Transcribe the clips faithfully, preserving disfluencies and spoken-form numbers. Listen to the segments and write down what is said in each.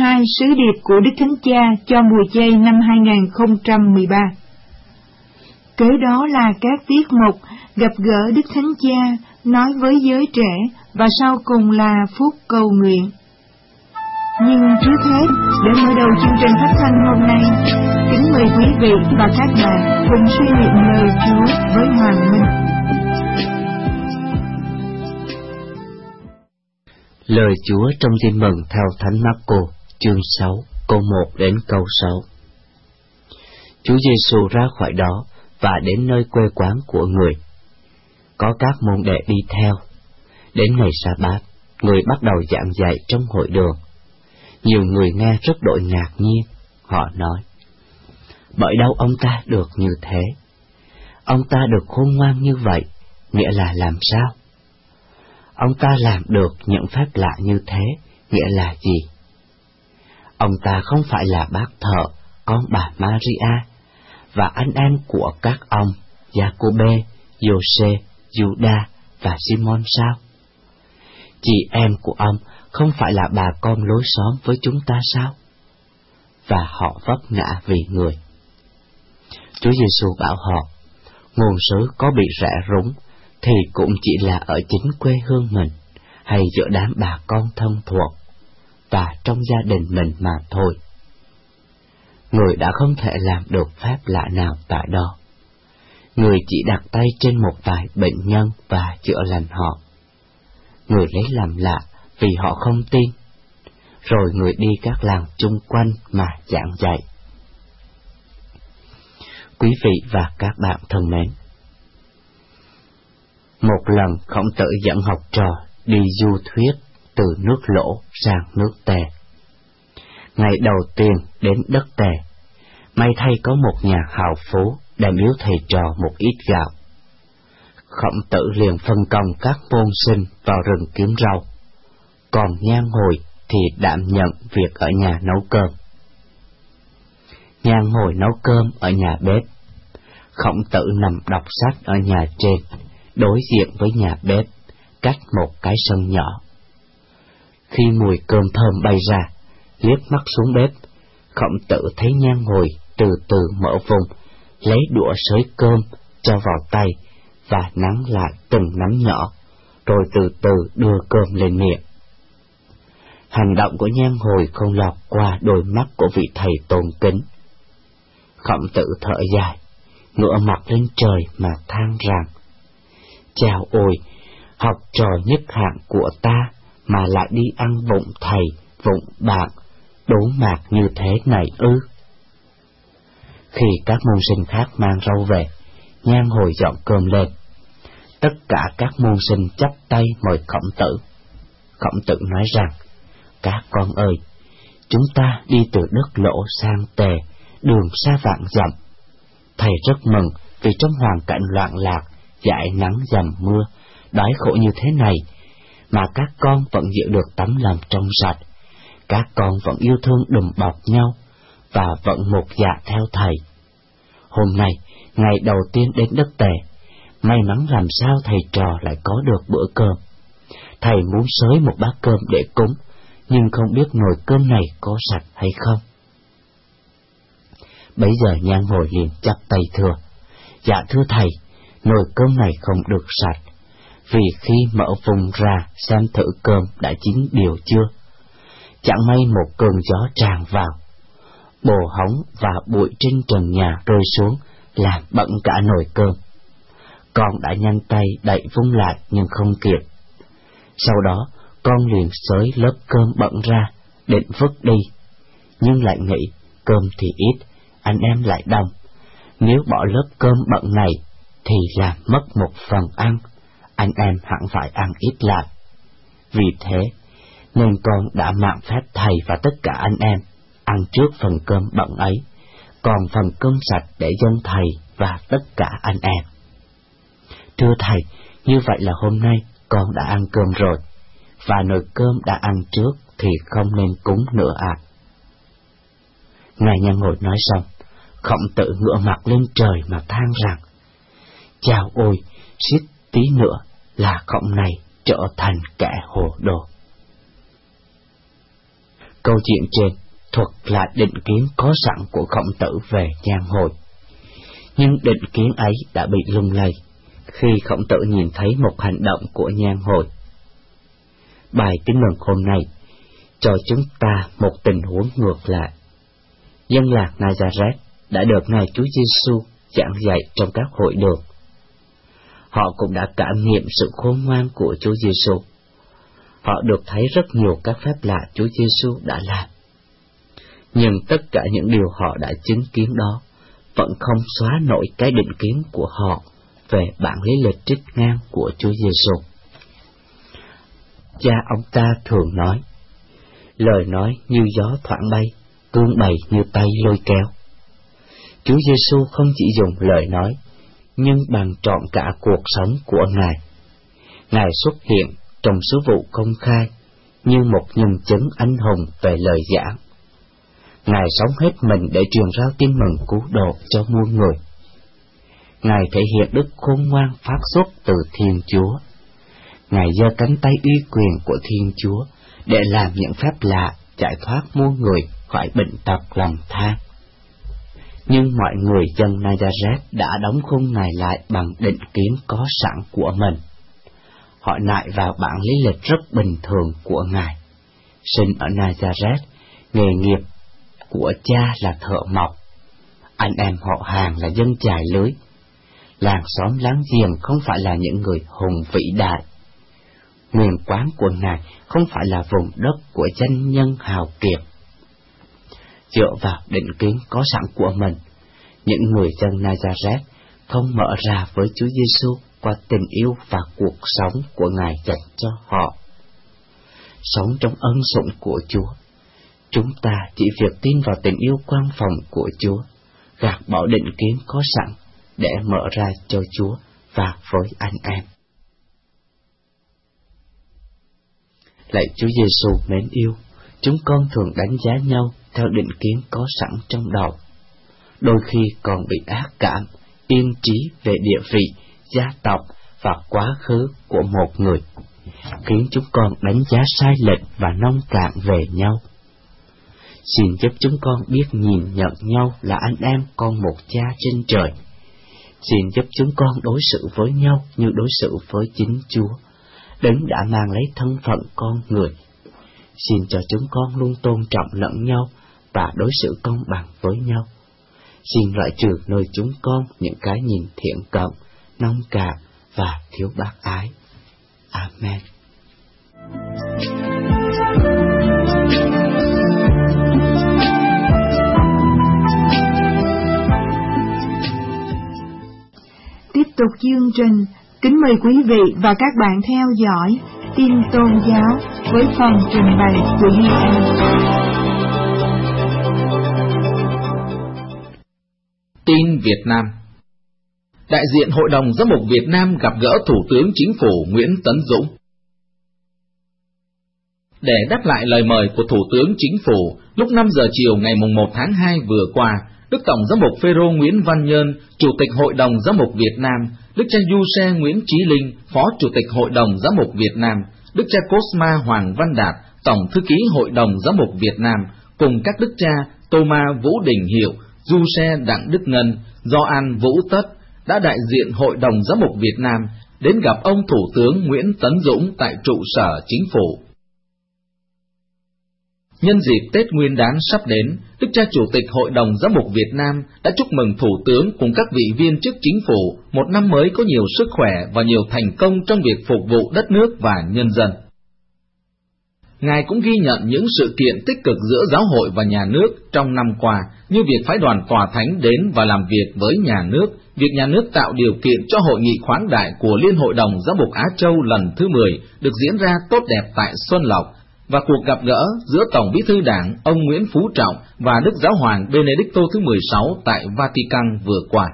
hai sứ điệp của Đức Thánh Cha cho mùa chay năm hai không một ba. Kế đó là các tiết mục gặp gỡ Đức Thánh Cha, nói với giới trẻ, và sau cùng là phút cầu nguyện. Nhưng trước hết, để mở đầu chương trình phát thanh hôm nay, kính mời quý vị và các bạn cùng suy niệm lời Chúa với Hoàng Minh. Lời Chúa trong Tin mừng theo Thánh Marco, chương sáu, câu một đến câu sáu. Chúa Giêsu ra khỏi đó và đến nơi quê quán của người. Có các môn đệ đi theo. Đến ngày Sa-bát, người bắt đầu giảng dạy trong hội đường. Nhiều người nghe rất đội ngạc nhiên. Họ nói: bởi đâu ông ta được như thế? Ông ta được khôn ngoan như vậy, nghĩa là làm sao? Ông ta làm được những phép lạ như thế, nghĩa là gì? Ông ta không phải là bác thợ, con bà Maria, và anh em của các ông Giacôbê, Giô-sê, Giuđa và Simon sao? Chị em của ông không phải là bà con lối xóm với chúng ta sao? Và họ vấp ngã vì người. Chúa Giêsu bảo họ, ngôn sứ có bị rẽ rúng thì cũng chỉ là ở chính quê hương mình, hay giữa đám bà con thân thuộc, và trong gia đình mình mà thôi. Người đã không thể làm được phép lạ nào tại đó. Người chỉ đặt tay trên một vài bệnh nhân và chữa lành họ. Người lấy làm lạ vì họ không tin. Rồi người đi các làng chung quanh mà giảng dạy. Quý vị và các bạn thân mến, một lần Khổng Tử dẫn học trò đi du thuyết từ nước Lỗ sang nước Tề. Ngày đầu tiên đến đất Tề, may thay có một nhà hào phú đã biếu thầy trò một ít gạo. Khổng Tử liền phân công các môn sinh vào rừng kiếm rau, còn Nhan Hồi thì đảm nhận việc ở nhà nấu cơm. Nhan Hồi nấu cơm ở nhà bếp, Khổng Tử nằm đọc sách ở nhà trên, đối diện với nhà bếp, cách một cái sân nhỏ. Khi mùi cơm thơm bay ra, liếc mắt xuống bếp, Khổng Tử thấy Nhan Hồi từ từ mở vùng, lấy đũa xới cơm cho vào tay và nắn lại từng nắm nhỏ, rồi từ từ đưa cơm lên miệng. Hành động của Nhan Hồi không lọt qua đôi mắt của vị thầy tôn kính. Khổng Tử thở dài, ngửa mặt lên trời mà than rằng: chào ôi, học trò nhất hạng của ta mà lại đi ăn vụng thầy, vụng bạn, đố mạc như thế này ư? Khi các môn sinh khác mang rau về, Nhan Hồi dọn cơm lên. Tất cả các môn sinh chắp tay mời Khổng Tử. Khổng Tử nói rằng: các con ơi, chúng ta đi từ đất Lỗ sang Tề, đường xa vạn dặm. Thầy rất mừng vì trong hoàn cảnh loạn lạc, dãi nắng dầm mưa, đói khổ như thế này, mà các con vẫn giữ được tấm lòng trong sạch. Các con vẫn yêu thương đùm bọc nhau, và vẫn một dạ theo thầy. Hôm nay, ngày đầu tiên đến đất Tề, may mắn làm sao thầy trò lại có được bữa cơm. Thầy muốn xới một bát cơm để cúng, nhưng không biết nồi cơm này có sạch hay không. Bấy giờ Nhan Hồi liền chắp tay thưa: dạ thưa thầy, nồi cơm này không được sạch, vì khi mở vùng ra xem thử cơm đã chín đều chưa. Chẳng may một cơn gió tràn vào, bồ hóng và bụi trên trần nhà rơi xuống, làm bẩn cả nồi cơm. Con đã nhanh tay đậy vung lại nhưng không kịp. Sau đó con liền xới lớp cơm bẩn ra, định vứt đi, nhưng lại nghĩ cơm thì ít, anh em lại đông, nếu bỏ lớp cơm bẩn này thì làm mất một phần ăn, anh em hẳn phải ăn ít lại. Vì thế nên con đã mạn phép thầy và tất cả anh em ăn trước phần cơm bẩn ấy, còn phần cơm sạch để dâng thầy và tất cả anh em. Thưa thầy, như vậy là hôm nay con đã ăn cơm rồi, và nồi cơm đã ăn trước thì không nên cúng nữa ạ. À. Ngài Nhan Hồi nói xong, Khổng Tử ngửa mặt lên trời mà than rằng: chào ôi, suýt tí nữa là Khổng này trở thành kẻ hồ đồ. Câu chuyện trên thuật lại định kiến có sẵn của Khổng Tử về nhan hồi. Nhưng định kiến ấy đã bị lung lay khi Khổng Tử nhìn thấy một hành động của nhan hồi. Bài Tin Mừng hôm nay cho chúng ta một tình huống ngược lại. Dân làng Nazareth đã được Ngài Chúa Giêsu giảng dạy trong các hội đường. Họ cũng đã cảm nghiệm sự khôn ngoan của Chúa Giêsu. Họ được thấy rất nhiều các phép lạ Chúa Giêsu đã làm. Nhưng tất cả những điều họ đã chứng kiến đó vẫn không xóa nổi cái định kiến của họ về bản lý lịch trích ngang của Chúa Giêsu. Cha ông ta thường nói, lời nói như gió thoảng bay, cương bày như tay lôi kéo. Chúa Giêsu không chỉ dùng lời nói, nhưng bằng trọn cả cuộc sống của Ngài. Ngài xuất hiện trong sứ vụ công khai như một nhân chứng anh hùng về lời giảng. Ngài sống hết mình để truyền rao tin mừng cứu độ cho muôn người. Ngài thể hiện đức khôn ngoan phát xuất từ Thiên Chúa. Ngài giơ cánh tay uy quyền của Thiên Chúa để làm những phép lạ giải thoát muôn người khỏi bệnh tật lòng than. Nhưng mọi người dân Nazareth đã đóng khung Ngài lại bằng định kiến có sẵn của mình. Họ nại vào bản lý lịch rất bình thường của Ngài. Sinh ở Nazareth, nghề nghiệp của cha là thợ mộc, anh em họ hàng là dân chài lưới, làng xóm láng giềng không phải là những người hùng vĩ đại. Nguyên quán của Ngài không phải là vùng đất của danh nhân hào kiệt. Dựa vào định kiến có sẵn của mình, những người dân Nazareth không mở ra với Chúa Giêsu qua tình yêu và cuộc sống của Ngài dành cho họ. Sống trong ân sủng của Chúa, chúng ta chỉ việc tin vào tình yêu quan phòng của Chúa, gạt bỏ định kiến có sẵn để mở ra cho Chúa và với anh em. Lạy Chúa Giêsu mến yêu, chúng con thường đánh giá nhau theo định kiến có sẵn trong đầu, đôi khi còn bị ác cảm, yên trí về địa vị, gia tộc và quá khứ của một người, khiến chúng con đánh giá sai lệch và nông cạn về nhau. Xin giúp chúng con biết nhìn nhận nhau là anh em con một cha trên trời. Xin giúp chúng con đối xử với nhau như đối xử với chính Chúa, Đấng đã mang lấy thân phận con người. Xin cho chúng con luôn tôn trọng lẫn nhau và đối xử công bằng với nhau. Xin loại trừ nơi chúng con những cái nhìn thiện cận, nông cạn và thiếu bác ái. Amen. Tiếp tục chương trình, kính mời quý vị và các bạn theo dõi tin tôn giáo với phần trình bày của Duy An. Tin Việt Nam. Đại diện Hội đồng Giám mục Việt Nam gặp gỡ Thủ tướng Chính phủ Nguyễn Tấn Dũng. Để đáp lại lời mời của Thủ tướng Chính phủ, lúc năm giờ chiều ngày một tháng hai vừa qua, Đức Tổng Giám mục Phêrô Nguyễn Văn Nhơn, Chủ tịch Hội đồng Giám mục Việt Nam, Đức cha Giuse Nguyễn Chí Linh, Phó Chủ tịch Hội đồng Giám mục Việt Nam, Đức cha Cosma Hoàng Văn Đạt, Tổng Thư ký Hội đồng Giám mục Việt Nam, cùng các đức cha Tô-ma Vũ Đình Hiệu, Giuse Đặng Đức Ngân, Gioan Vũ Tất, đã đại diện Hội đồng Giám mục Việt Nam đến gặp ông Thủ tướng Nguyễn Tấn Dũng tại trụ sở Chính phủ. Nhân dịp Tết Nguyên đán sắp đến, Đức cha Chủ tịch Hội đồng Giám mục Việt Nam đã chúc mừng Thủ tướng cùng các vị viên chức Chính phủ một năm mới có nhiều sức khỏe và nhiều thành công trong việc phục vụ đất nước và nhân dân. Ngài cũng ghi nhận những sự kiện tích cực giữa giáo hội và nhà nước trong năm qua, như việc phái đoàn tòa thánh đến và làm việc với nhà nước, việc nhà nước tạo điều kiện cho hội nghị khoáng đại của Liên hội đồng Giám mục Á Châu lần thứ mười được diễn ra tốt đẹp tại Xuân Lộc, và cuộc gặp gỡ giữa Tổng Bí thư Đảng ông Nguyễn Phú Trọng và Đức Giáo hoàng Benedicto thứ mười sáu tại Vatican vừa qua.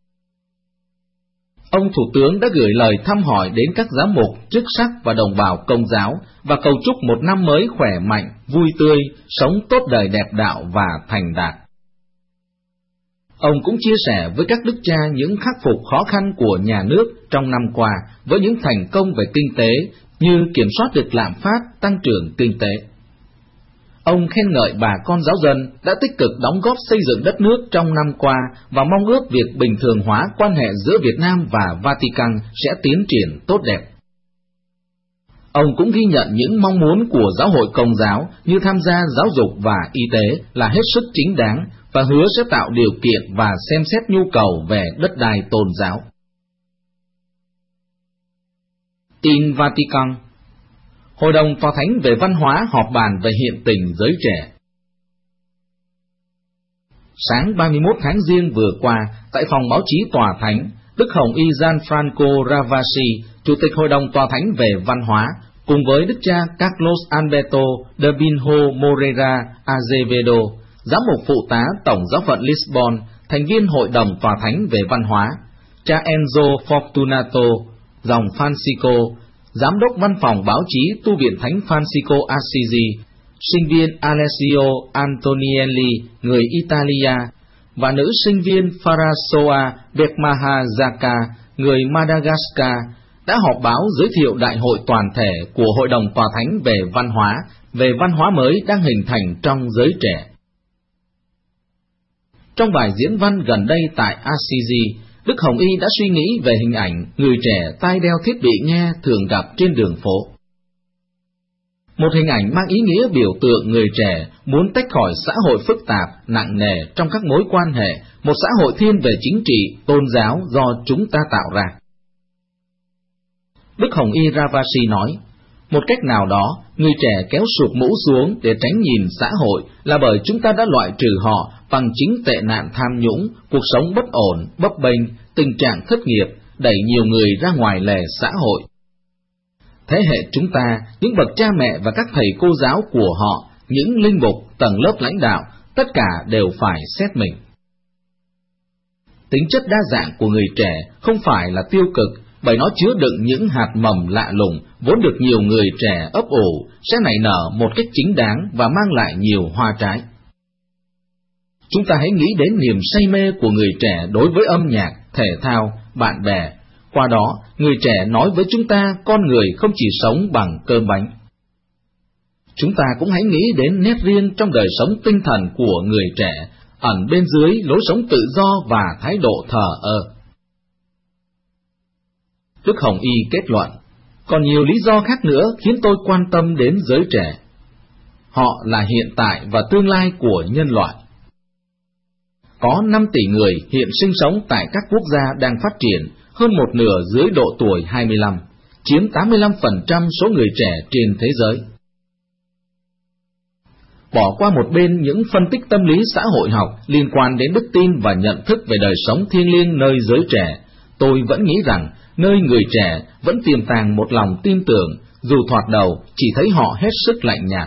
Ông Thủ tướng đã gửi lời thăm hỏi đến các giám mục, chức sắc và đồng bào Công giáo và cầu chúc một năm mới khỏe mạnh, vui tươi, sống tốt đời đẹp đạo và thành đạt. Ông cũng chia sẻ với các đức cha những khắc phục khó khăn của nhà nước trong năm qua với những thành công về kinh tế như kiểm soát được lạm phát, tăng trưởng kinh tế. Ông khen ngợi bà con giáo dân đã tích cực đóng góp xây dựng đất nước trong năm qua và mong ước việc bình thường hóa quan hệ giữa Việt Nam và Vatican sẽ tiến triển tốt đẹp. Ông cũng ghi nhận những mong muốn của giáo hội Công giáo như tham gia giáo dục và y tế là hết sức chính đáng và hứa sẽ tạo điều kiện và xem xét nhu cầu về đất đai tôn giáo. Tin Vatican. Hội đồng Tòa Thánh về Văn hóa họp bàn về hiện tình giới trẻ. Sáng ba mươi mốt tháng Giêng vừa qua, tại phòng báo chí Tòa Thánh, Đức Hồng Y Gianfranco Ravasi, Chủ tịch Hội đồng Tòa Thánh về Văn hóa, cùng với Đức cha Carlos Alberto de Pinho Moreira Azevedo, Giám mục phụ tá Tổng giáo phận Lisbon, thành viên Hội đồng Tòa Thánh về Văn hóa, cha Enzo Fortunato, dòng Francisco, Giám đốc Văn phòng báo chí Tu viện Thánh Francisco Assisi, sinh viên Alessio Antonielli, người Italia, và nữ sinh viên Farasoa Bekmahazaka, người Madagascar, đã họp báo giới thiệu đại hội toàn thể của Hội đồng Tòa Thánh về Văn hóa, về văn hóa mới đang hình thành trong giới trẻ. Trong bài diễn văn gần đây tại Assisi, Đức Hồng Y đã suy nghĩ về hình ảnh người trẻ tai đeo thiết bị nghe thường gặp trên đường phố. Một hình ảnh mang ý nghĩa biểu tượng người trẻ muốn tách khỏi xã hội phức tạp, nặng nề trong các mối quan hệ, một xã hội thiên về chính trị, tôn giáo do chúng ta tạo ra. Đức Hồng Y Ravasi nói, một cách nào đó, người trẻ kéo sụp mũ xuống để tránh nhìn xã hội là bởi chúng ta đã loại trừ họ bằng chính tệ nạn tham nhũng, cuộc sống bất ổn, bấp bênh, tình trạng thất nghiệp, đẩy nhiều người ra ngoài lề xã hội. Thế hệ chúng ta, những bậc cha mẹ và các thầy cô giáo của họ, những linh mục, tầng lớp lãnh đạo, tất cả đều phải xét mình. Tính chất đa dạng của người trẻ không phải là tiêu cực, bởi nó chứa đựng những hạt mầm lạ lùng, vốn được nhiều người trẻ ấp ủ, sẽ nảy nở một cách chính đáng và mang lại nhiều hoa trái. Chúng ta hãy nghĩ đến niềm say mê của người trẻ đối với âm nhạc, thể thao, bạn bè. Qua đó, người trẻ nói với chúng ta con người không chỉ sống bằng cơm bánh. Chúng ta cũng hãy nghĩ đến nét riêng trong đời sống tinh thần của người trẻ, ẩn bên dưới lối sống tự do và thái độ thờ ơ. Đức Hồng Y kết luận, còn nhiều lý do khác nữa khiến tôi quan tâm đến giới trẻ. Họ là hiện tại và tương lai của nhân loại. Có năm tỷ người hiện sinh sống tại các quốc gia đang phát triển, hơn một nửa dưới độ tuổi hai mươi lăm, chiếm tám mươi lăm phần trăm số người trẻ trên thế giới. Bỏ qua một bên những phân tích tâm lý xã hội học liên quan đến đức tin và nhận thức về đời sống thiêng liêng nơi giới trẻ, tôi vẫn nghĩ rằng nơi người trẻ vẫn tiềm tàng một lòng tin tưởng, dù thoạt đầu chỉ thấy họ hết sức lạnh nhạt.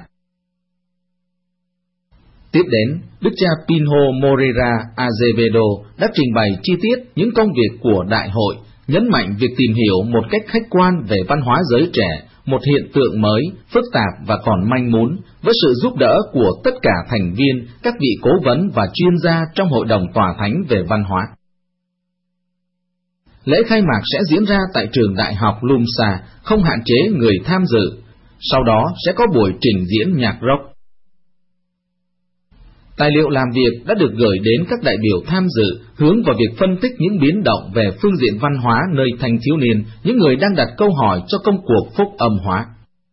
Tiếp đến, Đức cha Pinho Moreira Azevedo đã trình bày chi tiết những công việc của đại hội, nhấn mạnh việc tìm hiểu một cách khách quan về văn hóa giới trẻ, một hiện tượng mới, phức tạp và còn manh mún, với sự giúp đỡ của tất cả thành viên, các vị cố vấn và chuyên gia trong Hội đồng Tòa Thánh về Văn hóa. Lễ khai mạc sẽ diễn ra tại trường đại học Lumsa, không hạn chế người tham dự. Sau đó sẽ có buổi trình diễn nhạc rock. Tài liệu làm việc đã được gửi đến các đại biểu tham dự, hướng vào việc phân tích những biến động về phương diện văn hóa nơi thanh thiếu niên, những người đang đặt câu hỏi cho công cuộc phúc âm hóa.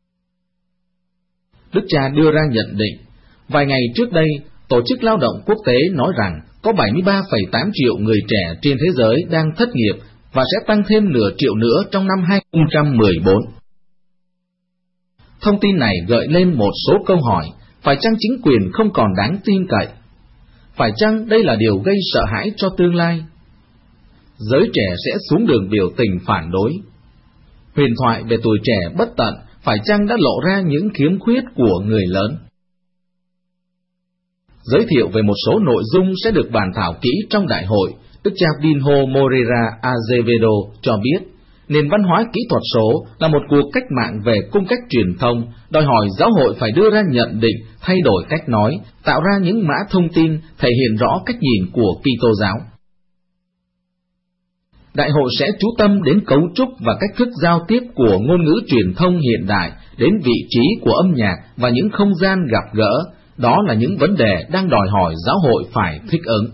Đức cha đưa ra nhận định, vài ngày trước đây, Tổ chức Lao động Quốc tế nói rằng có bảy mươi ba phẩy tám triệu người trẻ trên thế giới đang thất nghiệp và sẽ tăng thêm nửa triệu nữa trong năm hai không một bốn. Thông tin này gợi lên một số câu hỏi. Phải chăng chính quyền không còn đáng tin cậy? Phải chăng đây là điều gây sợ hãi cho tương lai? Giới trẻ sẽ xuống đường biểu tình phản đối. Huyền thoại về tuổi trẻ bất tận phải chăng đã lộ ra những khiếm khuyết của người lớn? Giới thiệu về một số nội dung sẽ được bàn thảo kỹ trong đại hội, Đức cha Pinho Moreira Azevedo cho biết, nền văn hóa kỹ thuật số là một cuộc cách mạng về cung cách truyền thông, đòi hỏi giáo hội phải đưa ra nhận định, thay đổi cách nói, tạo ra những mã thông tin thể hiện rõ cách nhìn của Kitô giáo. Đại hội sẽ chú tâm đến cấu trúc và cách thức giao tiếp của ngôn ngữ truyền thông hiện đại, đến vị trí của âm nhạc và những không gian gặp gỡ, đó là những vấn đề đang đòi hỏi giáo hội phải thích ứng.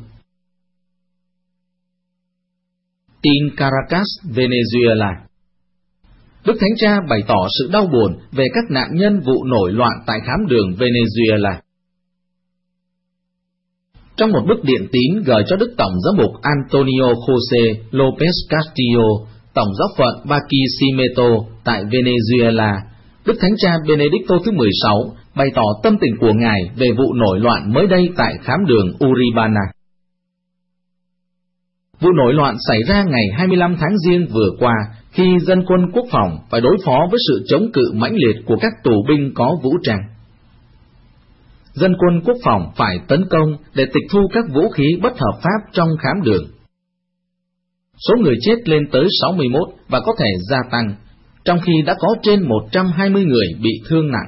Tin Caracas, Venezuela. Đức Thánh Cha bày tỏ sự đau buồn về các nạn nhân vụ nổi loạn tại khám đường Venezuela. Trong một bức điện tín gửi cho Đức Tổng giám mục Antonio José López Castillo, Tổng giáo phận Barquisimeto tại Venezuela, Đức Thánh Cha Benedicto thứ mười sáu bày tỏ tâm tình của Ngài về vụ nổi loạn mới đây tại khám đường Uribana. Vụ nổi loạn xảy ra ngày hai mươi lăm tháng Giêng vừa qua khi dân quân quốc phòng phải đối phó với sự chống cự mãnh liệt của các tù binh có vũ trang. Dân quân quốc phòng phải tấn công để tịch thu các vũ khí bất hợp pháp trong khám đường. Số người chết lên tới sáu mươi mốt và có thể gia tăng, trong khi đã có trên một trăm hai mươi người bị thương nặng.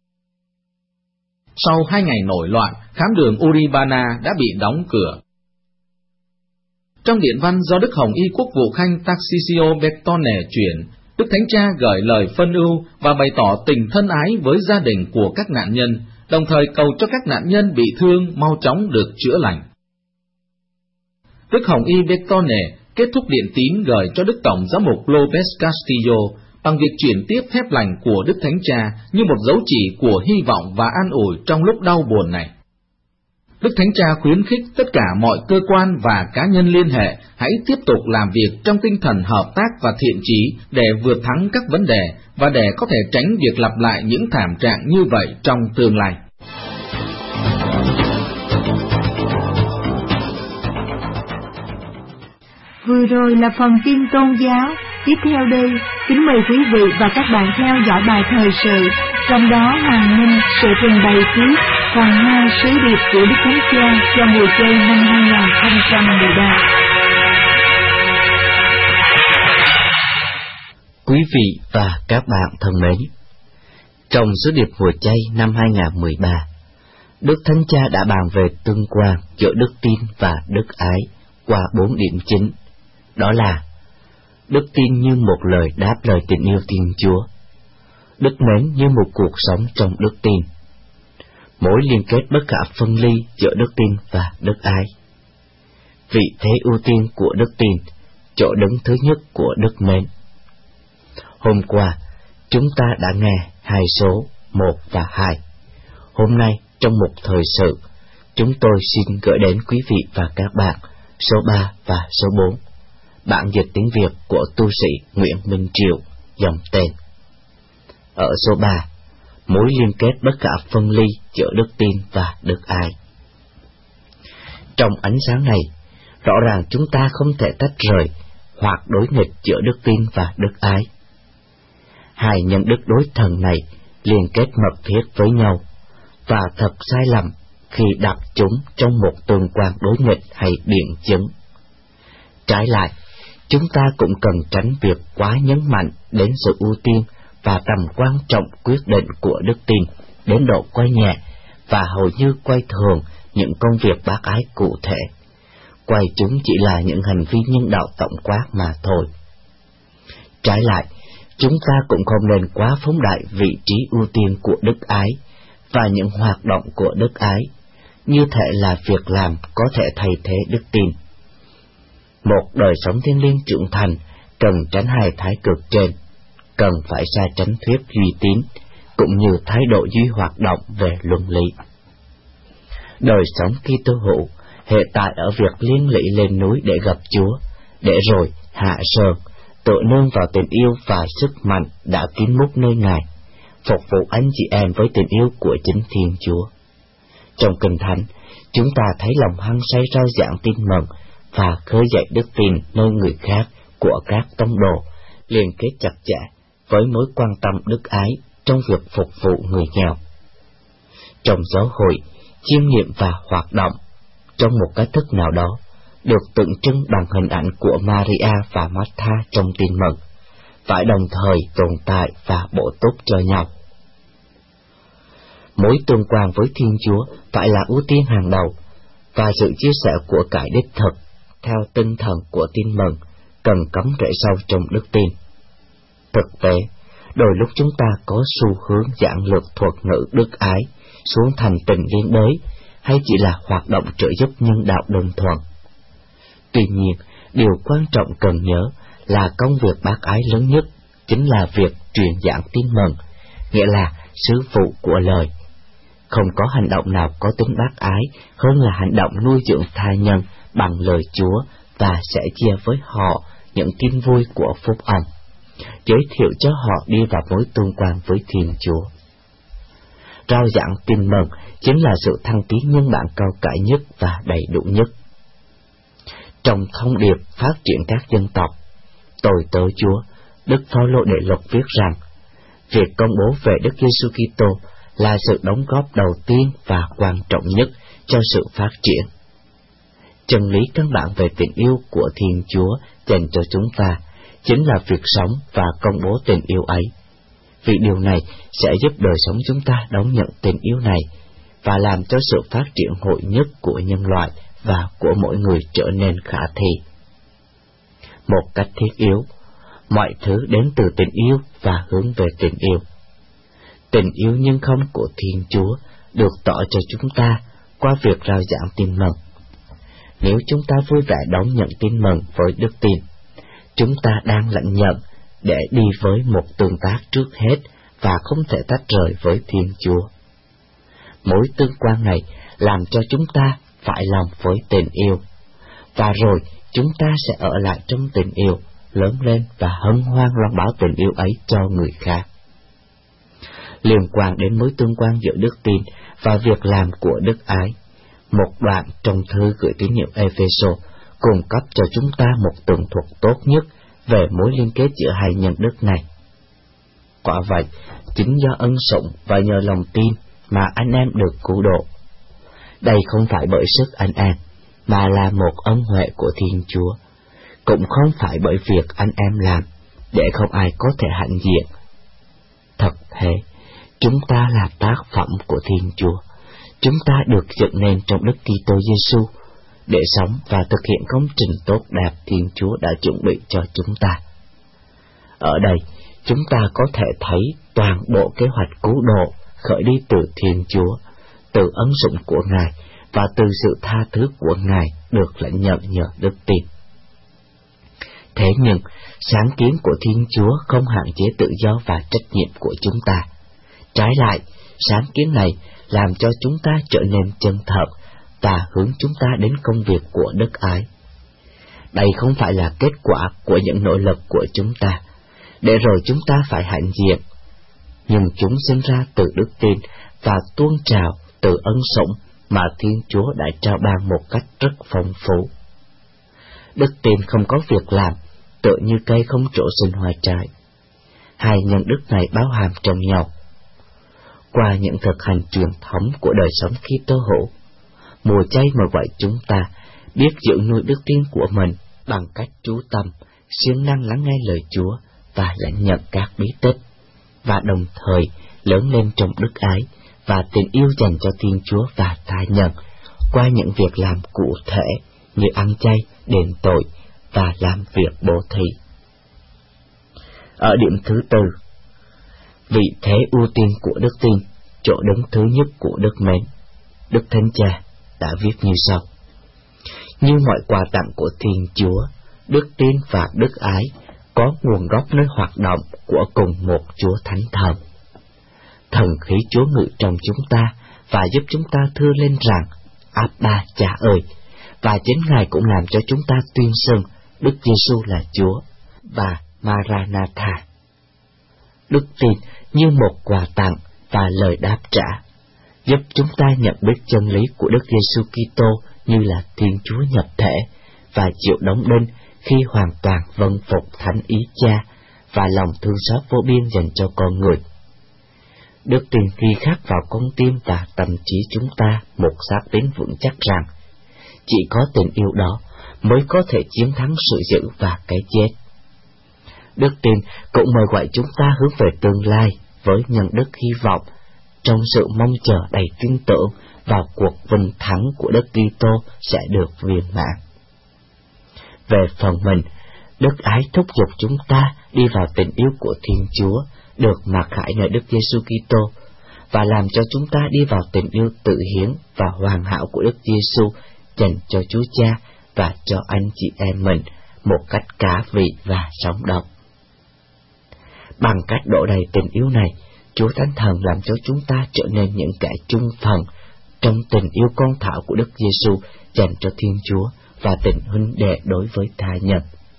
Sau hai ngày nổi loạn, khám đường Uribana đã bị đóng cửa. Trong điện văn do Đức Hồng Y Quốc vụ Khanh Tarcisio Bertone chuyển, Đức Thánh Cha gửi lời phân ưu và bày tỏ tình thân ái với gia đình của các nạn nhân, đồng thời cầu cho các nạn nhân bị thương mau chóng được chữa lành. Đức Hồng Y Bertone kết thúc điện tín gửi cho Đức Tổng giám mục López Castillo bằng việc chuyển tiếp phép lành của Đức Thánh Cha như một dấu chỉ của hy vọng và an ủi trong lúc đau buồn này. Đức Thánh Cha khuyến khích tất cả mọi cơ quan và cá nhân liên hệ hãy tiếp tục làm việc trong tinh thần hợp tác và thiện chí để vượt thắng các vấn đề và để có thể tránh việc lặp lại những thảm trạng như vậy trong tương lai. Vừa rồi là phần tin tôn giáo. Tiếp theo đây, kính mời quý vị và các bạn theo dõi bài thời sự, trong đó Hoàng Minh sẽ trình bày tiếp phần hai sứ điệp của Đức Thánh Cha cho mùa chay năm hai không một ba. Quý vị và các bạn thân mến, trong sứ điệp mùa chay năm hai không một ba, Đức Thánh Cha đã bàn về tương quan giữa đức tin và đức ái qua bốn điểm chính, đó là đức tin như một lời đáp lời tình yêu Thiên Chúa, đức mến như một cuộc sống trong đức tin, mối liên kết bất khả phân ly giữa đức tin và đức ái, vị thế ưu tiên của đức tin, chỗ đứng thứ nhất của đức mến. Hôm qua, chúng ta đã nghe hai số một và hai. Hôm nay, trong một thời sự, chúng tôi xin gửi đến quý vị và các bạn số ba và số bốn. Bản dịch tiếng Việt của tu sĩ Nguyễn Minh Triều, dòng tên. Ở số ba, mối liên kết bất khả phân ly giữa đức tin và đức ái. Trong ánh sáng này, rõ ràng chúng ta không thể tách rời hoặc đối nghịch giữa đức tin và đức ái. Hai nhân đức đối thần này liên kết mật thiết với nhau, và thật sai lầm khi đặt chúng trong một tương quan đối nghịch hay biện chứng. Trái lại, chúng ta cũng cần tránh việc quá nhấn mạnh đến sự ưu tiên và tầm quan trọng quyết định của đức tin đến độ coi nhẹ và hầu như coi thường những công việc bác ái cụ thể, coi chúng chỉ là những hành vi nhân đạo tổng quát mà thôi. Trái lại, chúng ta cũng không nên quá phóng đại vị trí ưu tiên của đức ái và những hoạt động của đức ái, như thể là việc làm có thể thay thế đức tin. Một đời sống thiêng liêng trưởng thành cần tránh hai thái cực trên, cần phải xa tránh thuyết duy tín, cũng như thái độ duy hoạt động về luân lý. Đời sống Kitô hữu hệ tại ở việc liên lỉ lên núi để gặp Chúa, để rồi hạ sơn, tự nương vào tình yêu và sức mạnh đã kín múc nơi Ngài, phục vụ anh chị em với tình yêu của chính Thiên Chúa. Trong Kinh Thánh, chúng ta thấy lòng hăng say rao giảng tin mừng và khơi dậy đức tin nơi người khác của các tông đồ, liên kết chặt chẽ với mối quan tâm đức ái trong việc phục vụ người nghèo. Trong giáo hội, chiêm nghiệm và hoạt động, trong một cách thức nào đó, được tượng trưng bằng hình ảnh của Maria và Martha trong tin mừng, phải đồng thời tồn tại và bổ túc cho nhau. Mối tương quan với Thiên Chúa phải là ưu tiên hàng đầu, và sự chia sẻ của cải đích thực, theo tinh thần của tin mừng, cần cắm rễ sâu trong đức tin. Thực tế, đôi lúc chúng ta có xu hướng giản lược thuật ngữ đức ái, xuống thành tình liên đới, hay chỉ là hoạt động trợ giúp nhân đạo đơn thuần. Tuy nhiên, điều quan trọng cần nhớ là công việc bác ái lớn nhất chính là việc truyền giảng tin mừng, nghĩa là sứ vụ của lời. Không có hành động nào có tính bác ái hơn là hành động nuôi dưỡng tha nhân bằng lời Chúa và sẻ chia với họ những tin vui của phúc âm, giới thiệu cho họ đi vào mối tương quan với Thiên Chúa. Rao giảng tin mừng chính là sự thăng tiến nhân bản cao cả nhất và đầy đủ nhất. Trong thông điệp phát triển các dân tộc, tôi tớ Chúa, Đức Phao-lô Đệ Lục viết rằng, việc công bố về Đức Giêsu Kitô là sự đóng góp đầu tiên và quan trọng nhất cho sự phát triển. Chân lý căn bản về tình yêu của Thiên Chúa dành cho chúng ta chính là việc sống và công bố tình yêu ấy, vì điều này sẽ giúp đời sống chúng ta đón nhận tình yêu này và làm cho sự phát triển hội nhất của nhân loại và của mỗi người trở nên khả thi. Một cách thiết yếu, mọi thứ đến từ tình yêu và hướng về tình yêu. Tình yêu nhân không của Thiên Chúa được tỏ cho chúng ta qua việc rao giảng tin mừng. Nếu chúng ta vui vẻ đón nhận tin mừng với đức tin, chúng ta đang lãnh nhận để đi với một tương tác trước hết và không thể tách rời với Thiên Chúa. Mối tương quan này làm cho chúng ta phải lòng với tình yêu, và rồi chúng ta sẽ ở lại trong tình yêu, lớn lên và hân hoan loan báo tình yêu ấy cho người khác. Liên quan đến mối tương quan giữa đức tin và việc làm của đức ái, một đoạn trong thư gửi tín hiệu Epheso cung cấp cho chúng ta một tường thuật tốt nhất về mối liên kết giữa hai nhân đức này. Quả vậy, chính do ân sủng và nhờ lòng tin mà anh em được cứu độ. Đây không phải bởi sức anh em, mà là một ân huệ của Thiên Chúa, cũng không phải bởi việc anh em làm, để không ai có thể hãnh diện. Thật thế, chúng ta là tác phẩm của Thiên Chúa, chúng ta được dựng nên trong Đức Kitô Giêsu để sống và thực hiện công trình tốt đẹp Thiên Chúa đã chuẩn bị cho chúng ta. Ở đây, chúng ta có thể thấy toàn bộ kế hoạch cứu độ khởi đi từ Thiên Chúa, từ ân sủng của Ngài và từ sự tha thứ của Ngài được lãnh nhận nhờ đức tin. Thế nhưng, sáng kiến của Thiên Chúa không hạn chế tự do và trách nhiệm của chúng ta. Trái lại, sáng kiến này làm cho chúng ta trở nên chân thật và hướng chúng ta đến công việc của đức ái. Đây không phải là kết quả của những nỗ lực của chúng ta, để rồi chúng ta phải hãnh diện, nhưng chúng sinh ra từ đức tin và tuôn trào từ ân sủng mà Thiên Chúa đã trao ban một cách rất phong phú. Đức tin không có việc làm, tựa như cây không trổ sinh hoa trái. Hai nhân đức này bao hàm trong nhau. Qua những thực hành truyền thống của đời sống Kitô hữu, mùa chay mời gọi chúng ta biết giữ nuôi đức tin của mình bằng cách chú tâm, siêng năng lắng nghe lời Chúa và lãnh nhận các bí tích, và đồng thời lớn lên trong đức ái và tình yêu dành cho Thiên Chúa và tha nhân qua những việc làm cụ thể như ăn chay, đền tội và làm việc bố thí. Ở điểm thứ tư, vị thế ưu tiên của đức tin, chỗ đứng thứ nhất của đức mến, Đức Thánh Cha đã viết như sau: như mọi quà tặng của Thiên Chúa, đức tin và đức ái có nguồn gốc nơi hoạt động của cùng một Chúa Thánh Thần. Thần khí Chúa ngự trong chúng ta và giúp chúng ta thưa lên rằng: Abba, Cha ơi! Và chính Ngài cũng làm cho chúng ta tuyên xưng Đức Giêsu là Chúa và Maranatha. Đức tin như một quà tặng và lời đáp trả, giúp chúng ta nhận biết chân lý của Đức Giêsu Kitô như là Thiên Chúa nhập thể và chịu đóng đinh khi hoàn toàn vâng phục thánh ý Cha và lòng thương xót vô biên dành cho con người. Đức tin ghi khắc vào con tim và tâm trí chúng ta một xác tín vững chắc rằng chỉ có tình yêu đó mới có thể chiến thắng sự dữ và cái chết. Đức tin cũng mời gọi chúng ta hướng về tương lai với nhân đức hy vọng, trong sự mong chờ đầy tin tưởng vào cuộc vinh thắng của Đức Kitô sẽ được viên mãn. Về phần mình, đức ái thúc giục chúng ta đi vào tình yêu của Thiên Chúa được mặc khải nơi Đức Giêsu Kitô và làm cho chúng ta đi vào tình yêu tự hiến và hoàn hảo của Đức Giêsu dành cho Chúa Cha và cho anh chị em mình một cách cá vị và sống động. Bằng cách đổ đầy tình yêu này, Chúa Thánh Thần làm cho chúng ta trở nên những kẻ chung phần trong tình yêu con thảo của Đức Giêsu dành cho Thiên Chúa và tình huynh đệ đối với tha nhân.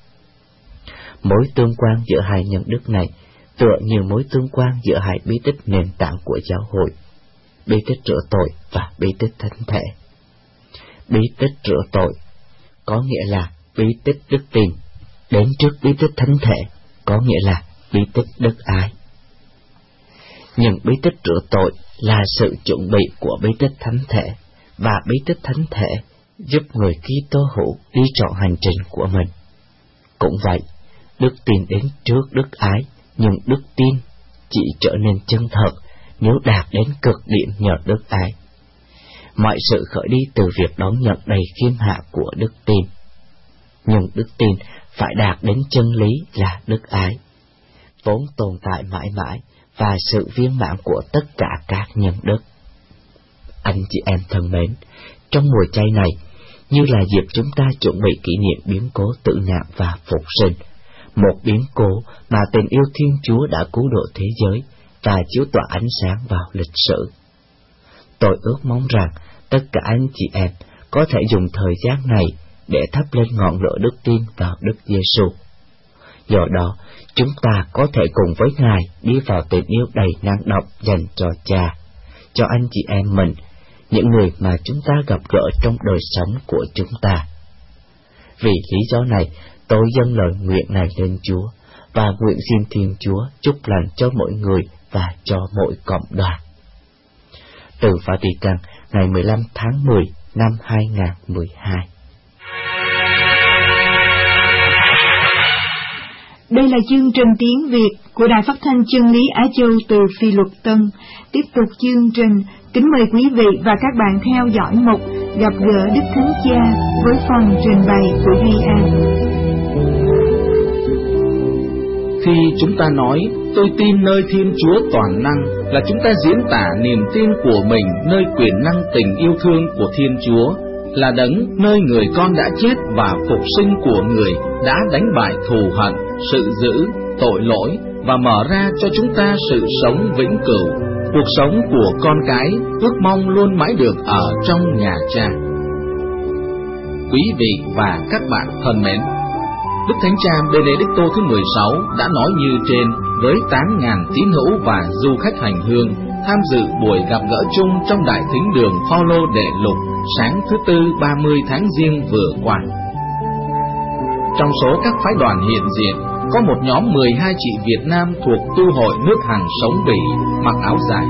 Mối tương quan giữa hai nhân đức này tựa như mối tương quan giữa hai bí tích nền tảng của giáo hội, bí tích rửa tội và bí tích thánh thể. Bí tích rửa tội có nghĩa là bí tích đức tin, đến trước bí tích thánh thể có nghĩa là bí tích đức ái. Nhưng bí tích rửa tội là sự chuẩn bị của bí tích thánh thể, và bí tích thánh thể giúp người Kitô hữu đi trọn hành trình của mình. Cũng vậy, đức tin đến trước đức ái, nhưng đức tin chỉ trở nên chân thật nếu đạt đến cực điểm nhờ đức ái. Mọi sự khởi đi từ việc đón nhận đầy khiêm hạ của đức tin. Nhưng đức tin phải đạt đến chân lý là đức ái, vốn tồn tại mãi mãi và sự viên mãn của tất cả các nhân đức. Anh chị em thân mến, trong mùa chay này, như là dịp chúng ta chuẩn bị kỷ niệm biến cố tự nạn và phục sinh, một biến cố mà tình yêu Thiên Chúa đã cứu độ thế giới và chiếu tỏa ánh sáng vào lịch sử. Tôi ước mong rằng tất cả anh chị em có thể dùng thời gian này để thắp lên ngọn lửa đức tin vào Đức Giêsu. Do đó, chúng ta có thể cùng với Ngài đi vào tình yêu đầy năng động dành cho Cha, cho anh chị em mình, những người mà chúng ta gặp gỡ trong đời sống của chúng ta. Vì lý do này, tôi dâng lời nguyện này lên Chúa, và nguyện xin Thiên Chúa chúc lành cho mỗi người và cho mỗi cộng đoàn. Từ Vatican, ngày mười lăm tháng mười năm hai nghìn không trăm mười hai. Đây là chương trình tiếng Việt của Đài Phát thanh Chân lý Á Châu từ Phi Luật Tân. Tiếp tục chương trình, kính mời quý vị và các bạn theo dõi mục Gặp gỡ Đức Thánh Cha với phần trình bày của Duy An. Khi chúng ta nói tôi tin nơi Thiên Chúa toàn năng, là chúng ta diễn tả niềm tin của mình nơi quyền năng tình yêu thương của Thiên Chúa, là đấng nơi người con đã chết và phục sinh của người đã đánh bại thù hận, sự dữ, tội lỗi và mở ra cho chúng ta sự sống vĩnh cửu, cuộc sống của con cái ước mong luôn mãi được ở trong nhà Cha. Quý vị và các bạn thân mến, Đức Thánh Cha Benedicto thứ mười sáu đã nói như trên với tám nghìn tín hữu và du khách hành hương tham dự buổi gặp gỡ chung trong Đại Thính đường Phaolô Đệ Lục sáng thứ Tư ba mươi tháng Giêng vừa qua. Trong số các phái đoàn hiện diện, có một nhóm mười hai chị Việt Nam thuộc tu hội nước Hằng Sống Bỉ mặc áo dài.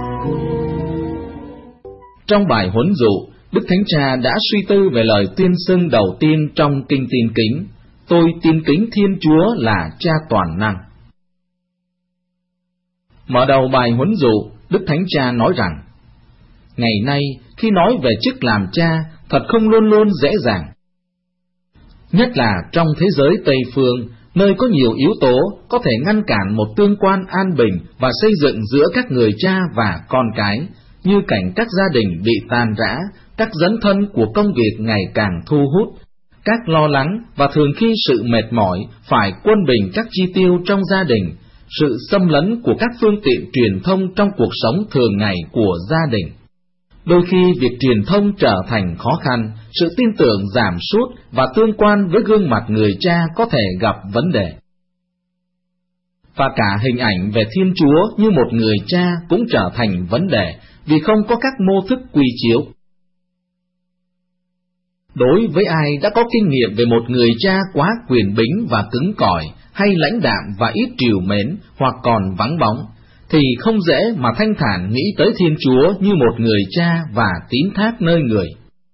Trong bài huấn dụ, Đức Thánh Cha đã suy tư về lời tuyên xưng đầu tiên trong Kinh Tin Kính: Tôi tin kính Thiên Chúa là Cha toàn năng. Mở đầu bài huấn dụ, Đức Thánh Cha nói rằng: ngày nay, khi nói về chức làm cha, thật không luôn luôn dễ dàng. Nhất là trong thế giới Tây Phương, nơi có nhiều yếu tố có thể ngăn cản một tương quan an bình và xây dựng giữa các người cha và con cái, như cảnh các gia đình bị tan rã, các dấn thân của công việc ngày càng thu hút, các lo lắng và thường khi sự mệt mỏi phải quân bình các chi tiêu trong gia đình, sự xâm lấn của các phương tiện truyền thông trong cuộc sống thường ngày của gia đình. Đôi khi việc truyền thông trở thành khó khăn, sự tin tưởng giảm sút và tương quan với gương mặt người cha có thể gặp vấn đề. Và cả hình ảnh về Thiên Chúa như một người cha cũng trở thành vấn đề vì không có các mô thức quy chiếu. Đối với ai đã có kinh nghiệm về một người cha quá quyền bính và cứng cỏi, hay lãnh đạm và ít trìu mến, hoặc còn vắng bóng, thì không dễ mà thanh thản nghĩ tới Thiên Chúa như một người cha và tín thác nơi người.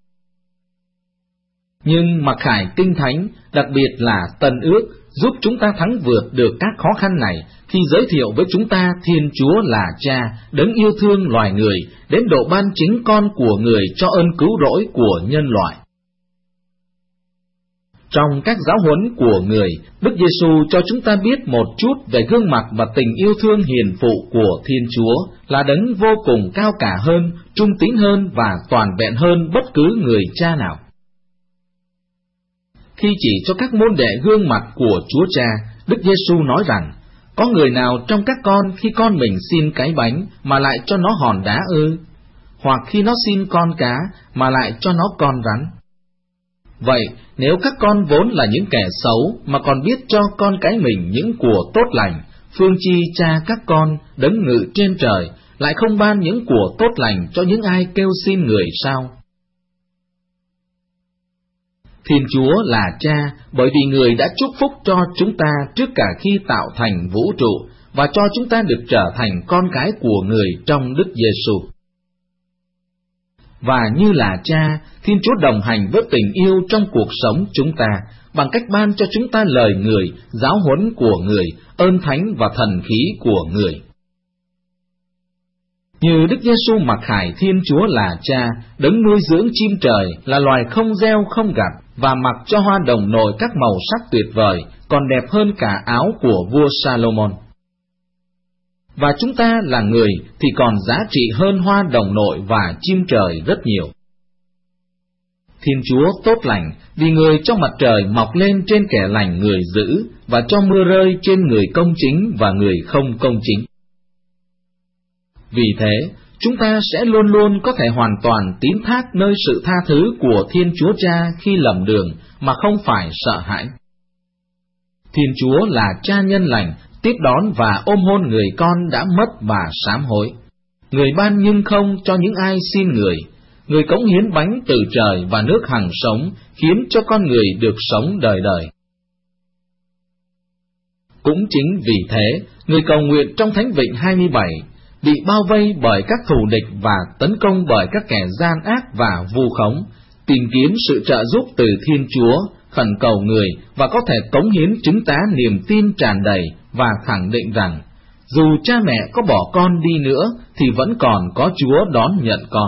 Nhưng mặc khải Kinh Thánh, đặc biệt là Tân Ước, giúp chúng ta thắng vượt được các khó khăn này khi giới thiệu với chúng ta Thiên Chúa là Cha, đấng yêu thương loài người, đến độ ban chính con của người cho ơn cứu rỗi của nhân loại. Trong các giáo huấn của người, Đức Giêsu cho chúng ta biết một chút về gương mặt và tình yêu thương hiền phụ của Thiên Chúa, là đấng vô cùng cao cả hơn, trung tín hơn và toàn vẹn hơn bất cứ người cha nào. Khi chỉ cho các môn đệ gương mặt của Chúa Cha, Đức Giêsu nói rằng, có người nào trong các con khi con mình xin cái bánh mà lại cho nó hòn đá ư? Hoặc khi nó xin con cá mà lại cho nó con rắn? Vậy, nếu các con vốn là những kẻ xấu mà còn biết cho con cái mình những của tốt lành, phương chi Cha các con đấng ngự trên trời lại không ban những của tốt lành cho những ai kêu xin người sao? Thiên Chúa là Cha bởi vì Người đã chúc phúc cho chúng ta trước cả khi tạo thành vũ trụ và cho chúng ta được trở thành con cái của Người trong Đức Giêsu. Và như là Cha, Thiên Chúa đồng hành với tình yêu trong cuộc sống chúng ta bằng cách ban cho chúng ta lời Người, giáo huấn của Người, ơn thánh và thần khí của Người. Như Đức Giêsu mặc khải Thiên Chúa là Cha, đấng nuôi dưỡng chim trời, là loài không gieo không gặt, và mặc cho hoa đồng nội các màu sắc tuyệt vời, còn đẹp hơn cả áo của vua Salomon. Và chúng ta là người thì còn giá trị hơn hoa đồng nội và chim trời rất nhiều. Thiên Chúa tốt lành, vì Người trong mặt trời mọc lên trên kẻ lành người dữ, và cho mưa rơi trên người công chính và người không công chính. Vì thế, chúng ta sẽ luôn luôn có thể hoàn toàn tín thác nơi sự tha thứ của Thiên Chúa Cha khi lầm đường mà không phải sợ hãi. Thiên Chúa là Cha nhân lành, tiếp đón và ôm hôn người con đã mất và sám hối. Người ban nhưng không cho những ai xin Người. Người cống hiến bánh từ trời và nước hằng sống, khiến cho con người được sống đời đời. Cũng chính vì thế, người cầu nguyện trong Thánh Vịnh hai mươi bảy, bị bao vây bởi các thù địch và tấn công bởi các kẻ gian ác và vu khống, tìm kiếm sự trợ giúp từ Thiên Chúa, khẩn cầu Người và có thể cống hiến chứng tá niềm tin tràn đầy và khẳng định rằng, dù cha mẹ có bỏ con đi nữa thì vẫn còn có Chúa đón nhận con.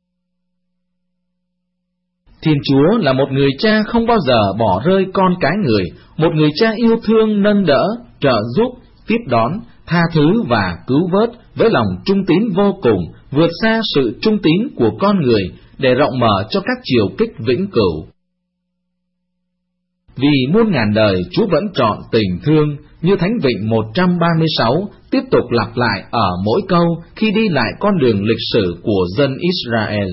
Thiên Chúa là một người cha không bao giờ bỏ rơi con cái Người, một người cha yêu thương nâng đỡ, trợ giúp, tiếp đón, tha thứ và cứu vớt với lòng trung tín vô cùng, vượt xa sự trung tín của con người để rộng mở cho các chiều kích vĩnh cửu. Vì muôn ngàn đời Chúa vẫn trọn tình thương, như Thánh Vịnh một trăm ba mươi sáu tiếp tục lặp lại ở mỗi câu khi đi lại con đường lịch sử của dân Israel.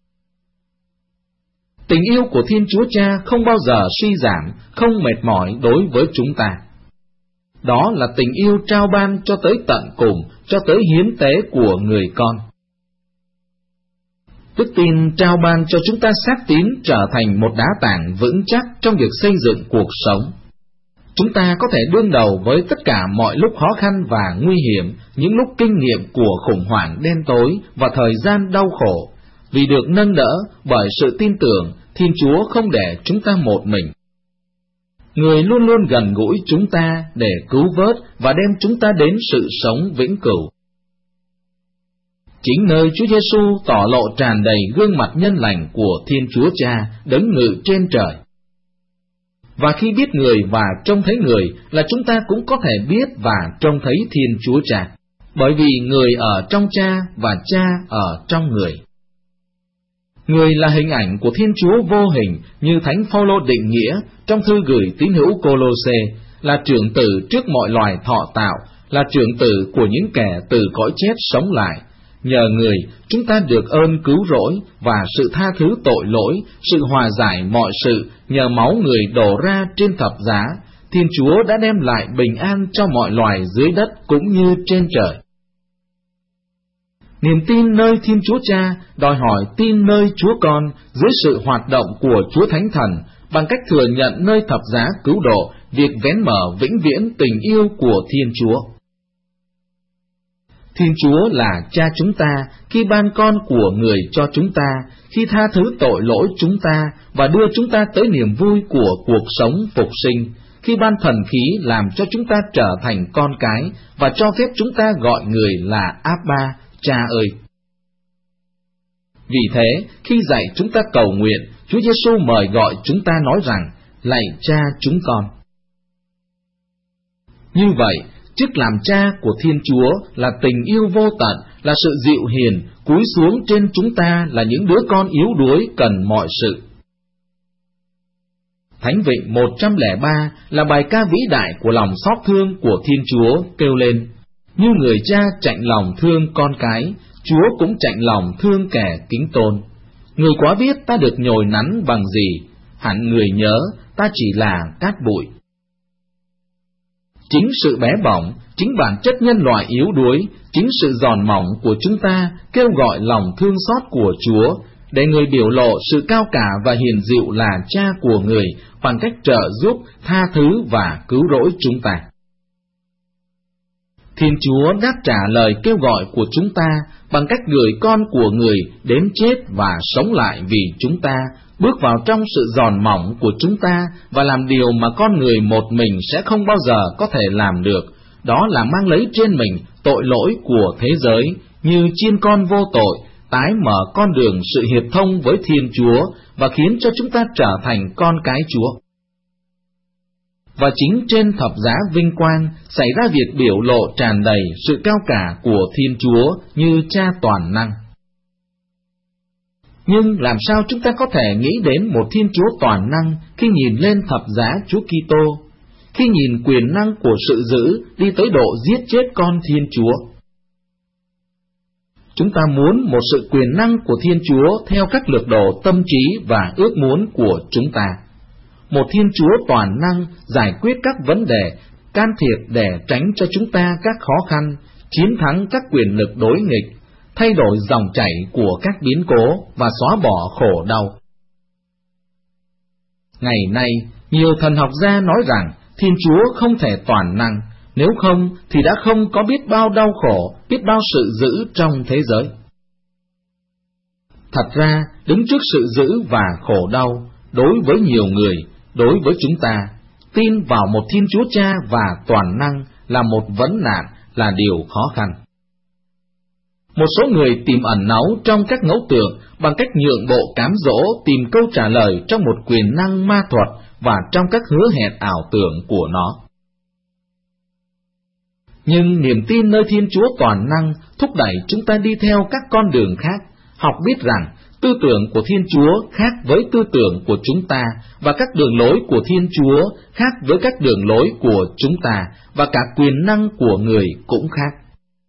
Tình yêu của Thiên Chúa Cha không bao giờ suy giảm, không mệt mỏi đối với chúng ta. Đó là tình yêu trao ban cho tới tận cùng, cho tới hiến tế của người con. Đức tin trao ban cho chúng ta xác tín trở thành một đá tảng vững chắc trong việc xây dựng cuộc sống. Chúng ta có thể đương đầu với tất cả mọi lúc khó khăn và nguy hiểm, những lúc kinh nghiệm của khủng hoảng đen tối và thời gian đau khổ, vì được nâng đỡ bởi sự tin tưởng Thiên Chúa không để chúng ta một mình. Người luôn luôn gần gũi chúng ta để cứu vớt và đem chúng ta đến sự sống vĩnh cửu. Chính nơi Chúa Giêsu tỏ lộ tràn đầy gương mặt nhân lành của Thiên Chúa Cha đấng ngự trên trời. Và khi biết Người và trông thấy Người là chúng ta cũng có thể biết và trông thấy Thiên Chúa Cha, bởi vì Người ở trong Cha và Cha ở trong Người. Người là hình ảnh của Thiên Chúa vô hình, như Thánh Phaolô định nghĩa trong thư gửi tín hữu Cô-lô-sê, là trưởng tử trước mọi loài thọ tạo, là trưởng tử của những kẻ từ cõi chết sống lại. Nhờ Người, chúng ta được ơn cứu rỗi và sự tha thứ tội lỗi, sự hòa giải mọi sự, nhờ máu Người đổ ra trên thập giá, Thiên Chúa đã đem lại bình an cho mọi loài dưới đất cũng như trên trời. Niềm tin nơi Thiên Chúa Cha đòi hỏi tin nơi Chúa Con dưới sự hoạt động của Chúa Thánh Thần, bằng cách thừa nhận nơi thập giá cứu độ, việc vén mở vĩnh viễn tình yêu của Thiên Chúa. Thiên Chúa là Cha chúng ta khi ban con của Người cho chúng ta, khi tha thứ tội lỗi chúng ta và đưa chúng ta tới niềm vui của cuộc sống phục sinh, khi ban thần khí làm cho chúng ta trở thành con cái và cho phép chúng ta gọi Người là Abba, Cha ơi. Vì thế, khi dạy chúng ta cầu nguyện, Chúa Giêsu mời gọi chúng ta nói rằng, lạy Cha chúng con. Như vậy, chức làm cha của Thiên Chúa là tình yêu vô tận, là sự dịu hiền, cúi xuống trên chúng ta là những đứa con yếu đuối cần mọi sự. Thánh Vịnh một trăm lẻ ba là bài ca vĩ đại của lòng xót thương của Thiên Chúa kêu lên: như người cha chạnh lòng thương con cái, Chúa cũng chạnh lòng thương kẻ kính tôn. Người quá biết ta được nhồi nắn bằng gì, hẳn người nhớ ta chỉ là cát bụi. Chính sự bé bỏng, chính bản chất nhân loại yếu đuối, chính sự giòn mỏng của chúng ta kêu gọi lòng thương xót của Chúa, để người biểu lộ sự cao cả và hiền dịu là cha của người bằng cách trợ giúp, tha thứ và cứu rỗi chúng ta. Thiên Chúa đáp trả lời kêu gọi của chúng ta bằng cách gửi con của người đến chết và sống lại vì chúng ta, bước vào trong sự giòn mỏng của chúng ta và làm điều mà con người một mình sẽ không bao giờ có thể làm được, đó là mang lấy trên mình tội lỗi của thế giới, như chiên con vô tội, tái mở con đường sự hiệp thông với Thiên Chúa và khiến cho chúng ta trở thành con cái Chúa. Và chính trên thập giá vinh quang xảy ra việc biểu lộ tràn đầy sự cao cả của Thiên Chúa như Cha toàn năng. Nhưng làm sao chúng ta có thể nghĩ đến một Thiên Chúa toàn năng khi nhìn lên thập giá Chúa Kitô, khi nhìn quyền năng của sự dữ đi tới độ giết chết con Thiên Chúa? Chúng ta muốn một sự quyền năng của Thiên Chúa theo các lược độ tâm trí và ước muốn của chúng ta. Một Thiên Chúa toàn năng giải quyết các vấn đề, can thiệp để tránh cho chúng ta các khó khăn, chiến thắng các quyền lực đối nghịch, thay đổi dòng chảy của các biến cố và xóa bỏ khổ đau. Ngày nay, nhiều thần học gia nói rằng Thiên Chúa không thể toàn năng, nếu không thì đã không có biết bao đau khổ, biết bao sự dữ trong thế giới. Thật ra, đứng trước sự dữ và khổ đau, đối với nhiều người, đối với chúng ta, tin vào một Thiên Chúa Cha và toàn năng là một vấn nạn, là điều khó khăn. Một số người tìm ẩn náu trong các ngẫu tượng bằng cách nhượng bộ cám dỗ tìm câu trả lời trong một quyền năng ma thuật và trong các hứa hẹn ảo tưởng của nó. Nhưng niềm tin nơi Thiên Chúa toàn năng thúc đẩy chúng ta đi theo các con đường khác, học biết rằng tư tưởng của Thiên Chúa khác với tư tưởng của chúng ta, và các đường lối của Thiên Chúa khác với các đường lối của chúng ta, và cả quyền năng của người cũng khác.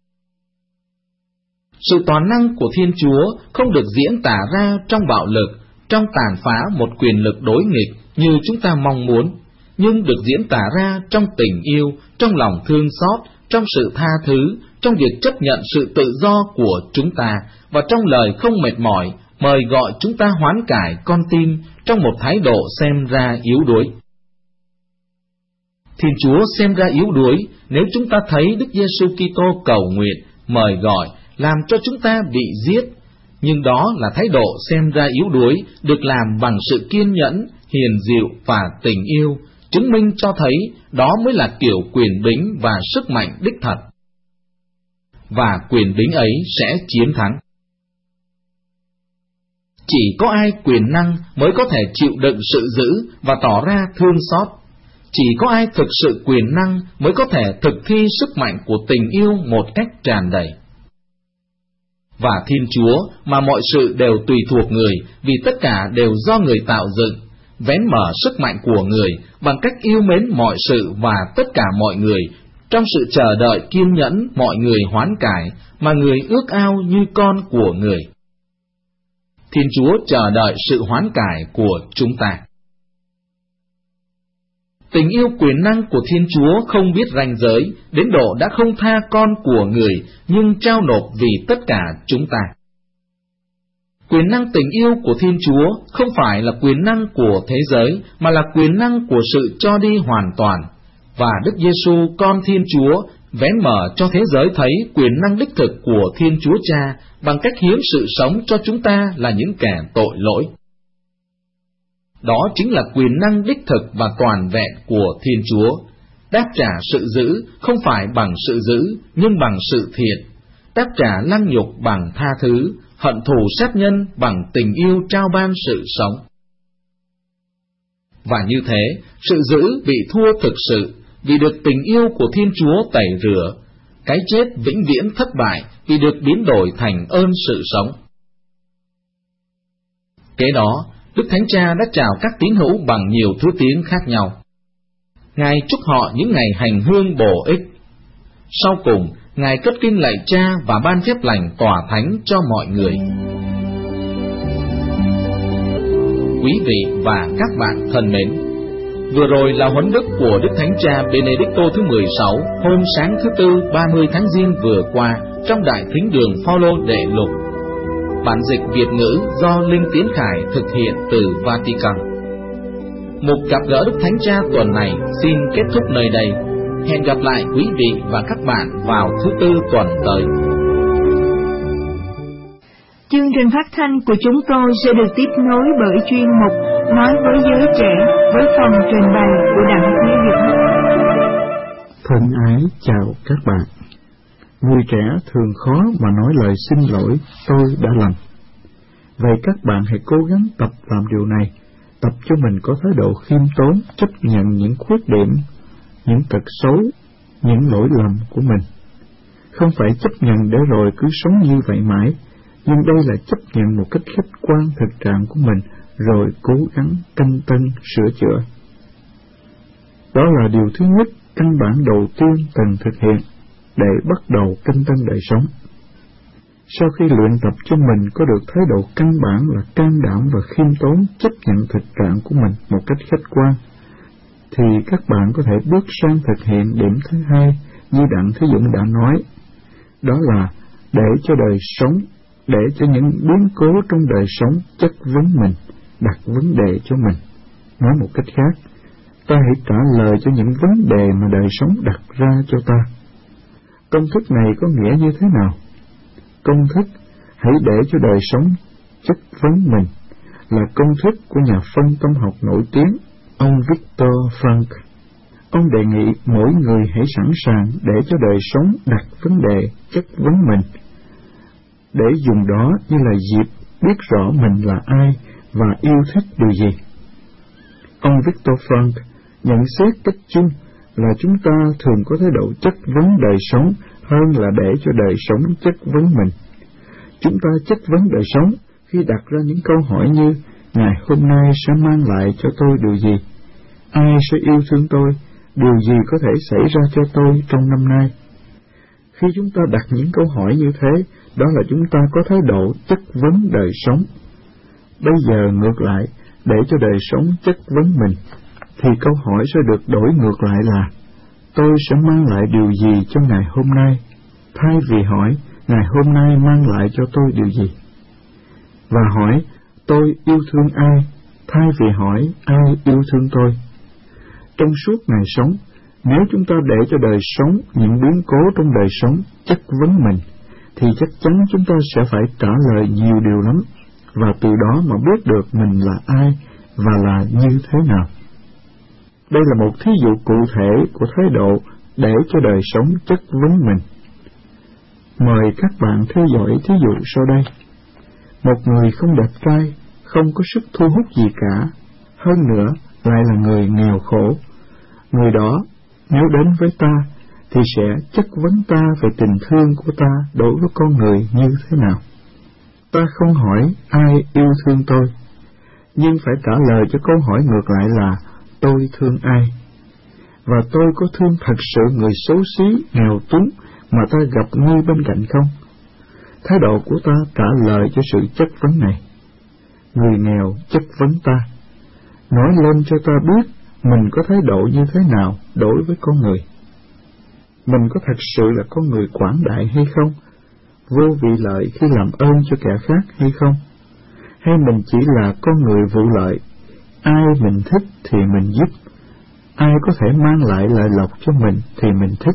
Sự toàn năng của Thiên Chúa không được diễn tả ra trong bạo lực, trong tàn phá một quyền lực đối nghịch như chúng ta mong muốn, nhưng được diễn tả ra trong tình yêu, trong lòng thương xót, trong sự tha thứ, trong việc chấp nhận sự tự do của chúng ta, và trong lời không mệt mỏi, mời gọi chúng ta hoán cải con tim trong một thái độ xem ra yếu đuối. Thiên Chúa xem ra yếu đuối nếu chúng ta thấy Đức Giêsu Kitô cầu nguyện, mời gọi, làm cho chúng ta bị giết, nhưng đó là thái độ xem ra yếu đuối được làm bằng sự kiên nhẫn, hiền dịu và tình yêu, chứng minh cho thấy đó mới là kiểu quyền bính và sức mạnh đích thật. Và quyền bính ấy sẽ chiến thắng. Chỉ có ai quyền năng mới có thể chịu đựng sự dữ và tỏ ra thương xót. Chỉ có ai thực sự quyền năng mới có thể thực thi sức mạnh của tình yêu một cách tràn đầy. Và Thiên Chúa mà mọi sự đều tùy thuộc người, vì tất cả đều do người tạo dựng, vén mở sức mạnh của người bằng cách yêu mến mọi sự và tất cả mọi người, trong sự chờ đợi kiên nhẫn mọi người hoán cải, mà người ước ao như con của người. Thiên Chúa chờ đợi sự hoán cải của chúng ta. Tình yêu quyền năng của Thiên Chúa không biết ranh giới, đến độ đã không tha con của người, nhưng trao nộp vì tất cả chúng ta. Quyền năng tình yêu của Thiên Chúa không phải là quyền năng của thế giới, mà là quyền năng của sự cho đi hoàn toàn. Và Đức Giêsu con Thiên Chúa vén mở cho thế giới thấy quyền năng đích thực của Thiên Chúa Cha bằng cách hiến sự sống cho chúng ta là những kẻ tội lỗi. Đó chính là quyền năng đích thực và toàn vẹn của Thiên Chúa, đáp trả sự dữ không phải bằng sự dữ, nhưng bằng sự thiện, đáp trả lăng nhục bằng tha thứ, hận thù sát nhân bằng tình yêu trao ban sự sống. Và như thế, sự dữ bị thua thực sự vì được tình yêu của Thiên Chúa tẩy rửa, cái chết vĩnh viễn thất bại vì được biến đổi thành ơn sự sống. Kế đó, Đức Thánh Cha đã chào các tín hữu bằng nhiều thứ tiếng khác nhau. Ngài chúc họ những ngày hành hương bổ ích. Sau cùng, Ngài cất kinh lạy Cha và ban phép lành tòa thánh cho mọi người. Quý vị và các bạn thân mến, vừa rồi là huấn đức của Đức Thánh Cha Benedicto thứ mười sáu hôm sáng thứ Tư ba mươi tháng Giêng vừa qua trong Đại Thính đường Phaolô Đệ Lục. Bản dịch Việt ngữ do Linh Tiến Khải thực hiện từ Vatican. Mục gặp gỡ Đức Thánh Cha tuần này xin kết thúc nơi đây. Hẹn gặp lại quý vị và các bạn vào thứ Tư tuần tới. Chương trình phát thanh của chúng tôi sẽ được tiếp nối bởi chuyên mục Nói với giới trẻ với phần trình bày của Đặng Thế Dũng. Thân ái chào các bạn. Người trẻ thường khó mà nói lời xin lỗi tôi đã lầm. Vậy các bạn hãy cố gắng tập làm điều này, tập cho mình có thái độ khiêm tốn, chấp nhận những khuyết điểm, những tật xấu, những lỗi lầm của mình. Không phải chấp nhận để rồi cứ sống như vậy mãi, nhưng đây là chấp nhận một cách khách quan thực trạng của mình, rồi cố gắng canh tân sửa chữa. Đó là điều thứ nhất, căn bản đầu tiên cần thực hiện để bắt đầu canh tân đời sống. Sau khi luyện tập cho mình có được thái độ căn bản là can đảm và khiêm tốn chấp nhận thực trạng của mình một cách khách quan, thì các bạn có thể bước sang thực hiện điểm thứ hai như Đặng Thế Dũng đã nói, đó là để cho đời sống, để cho những biến cố trong đời sống chất vấn mình, đặt vấn đề cho mình. Nói một cách khác, ta hãy trả lời cho những vấn đề mà đời sống đặt ra cho ta. Công thức này có nghĩa như thế nào? Công thức hãy để cho đời sống chất vấn mình là công thức của nhà phân tâm học nổi tiếng, ông Viktor Frankl. Ông đề nghị mỗi người hãy sẵn sàng để cho đời sống đặt vấn đề chất vấn mình, để dùng đó như là dịp biết rõ mình là ai và yêu thích điều gì. Ông Viktor Frankl nhận xét cách chung là chúng ta thường có thái độ chất vấn đời sống hơn là để cho đời sống chất vấn mình. Chúng ta chất vấn đời sống khi đặt ra những câu hỏi như: ngày hôm nay sẽ mang lại cho tôi điều gì? Ai sẽ yêu thương tôi? Điều gì có thể xảy ra cho tôi trong năm nay? Khi chúng ta đặt những câu hỏi như thế, đó là chúng ta có thái độ chất vấn đời sống. Bây giờ ngược lại, để cho đời sống chất vấn mình, thì câu hỏi sẽ được đổi ngược lại là: tôi sẽ mang lại điều gì cho ngày hôm nay? Thay vì hỏi ngày hôm nay mang lại cho tôi điều gì, và hỏi tôi yêu thương ai, thay vì hỏi ai yêu thương tôi. Trong suốt ngày sống, nếu chúng ta để cho đời sống, những biến cố trong đời sống chất vấn mình, thì chắc chắn chúng ta sẽ phải trả lời nhiều điều lắm, và từ đó mà biết được mình là ai và là như thế nào. Đây là một thí dụ cụ thể của thái độ để cho đời sống chất vấn mình. Mời các bạn theo dõi thí dụ sau đây. Một người không đẹp trai, không có sức thu hút gì cả, hơn nữa lại là người nghèo khổ. Người đó, nếu đến với ta, thì sẽ chất vấn ta về tình thương của ta đối với con người như thế nào. Ta không hỏi ai yêu thương tôi, nhưng phải trả lời cho câu hỏi ngược lại là tôi thương ai. Và tôi có thương thật sự người xấu xí, nghèo túng mà ta gặp ngay bên cạnh không? Thái độ của ta trả lời cho sự chất vấn này. Người nghèo chất vấn ta, nói lên cho ta biết mình có thái độ như thế nào đối với con người. Mình có thật sự là con người quảng đại hay không? Vô vị lợi khi làm ơn cho kẻ khác hay không? Hay mình chỉ là con người vụ lợi, ai mình thích thì mình giúp, ai có thể mang lại lợi lộc cho mình thì mình thích.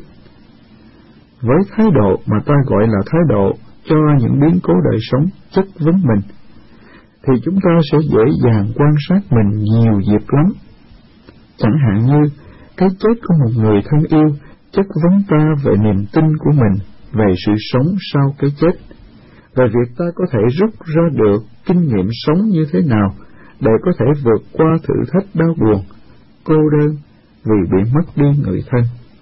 Với thái độ mà ta gọi là thái độ cho những biến cố đời sống chất vấn mình, thì chúng ta sẽ dễ dàng quan sát mình nhiều dịp lắm. Chẳng hạn như cái chết của một người thân yêu chất vấn ta về niềm tin của mình về sự sống sau cái chết, và việc ta có thể rút ra được kinh nghiệm sống như thế nào để có thể vượt qua thử thách đau buồn, cô đơn vì bị mất đi người thân.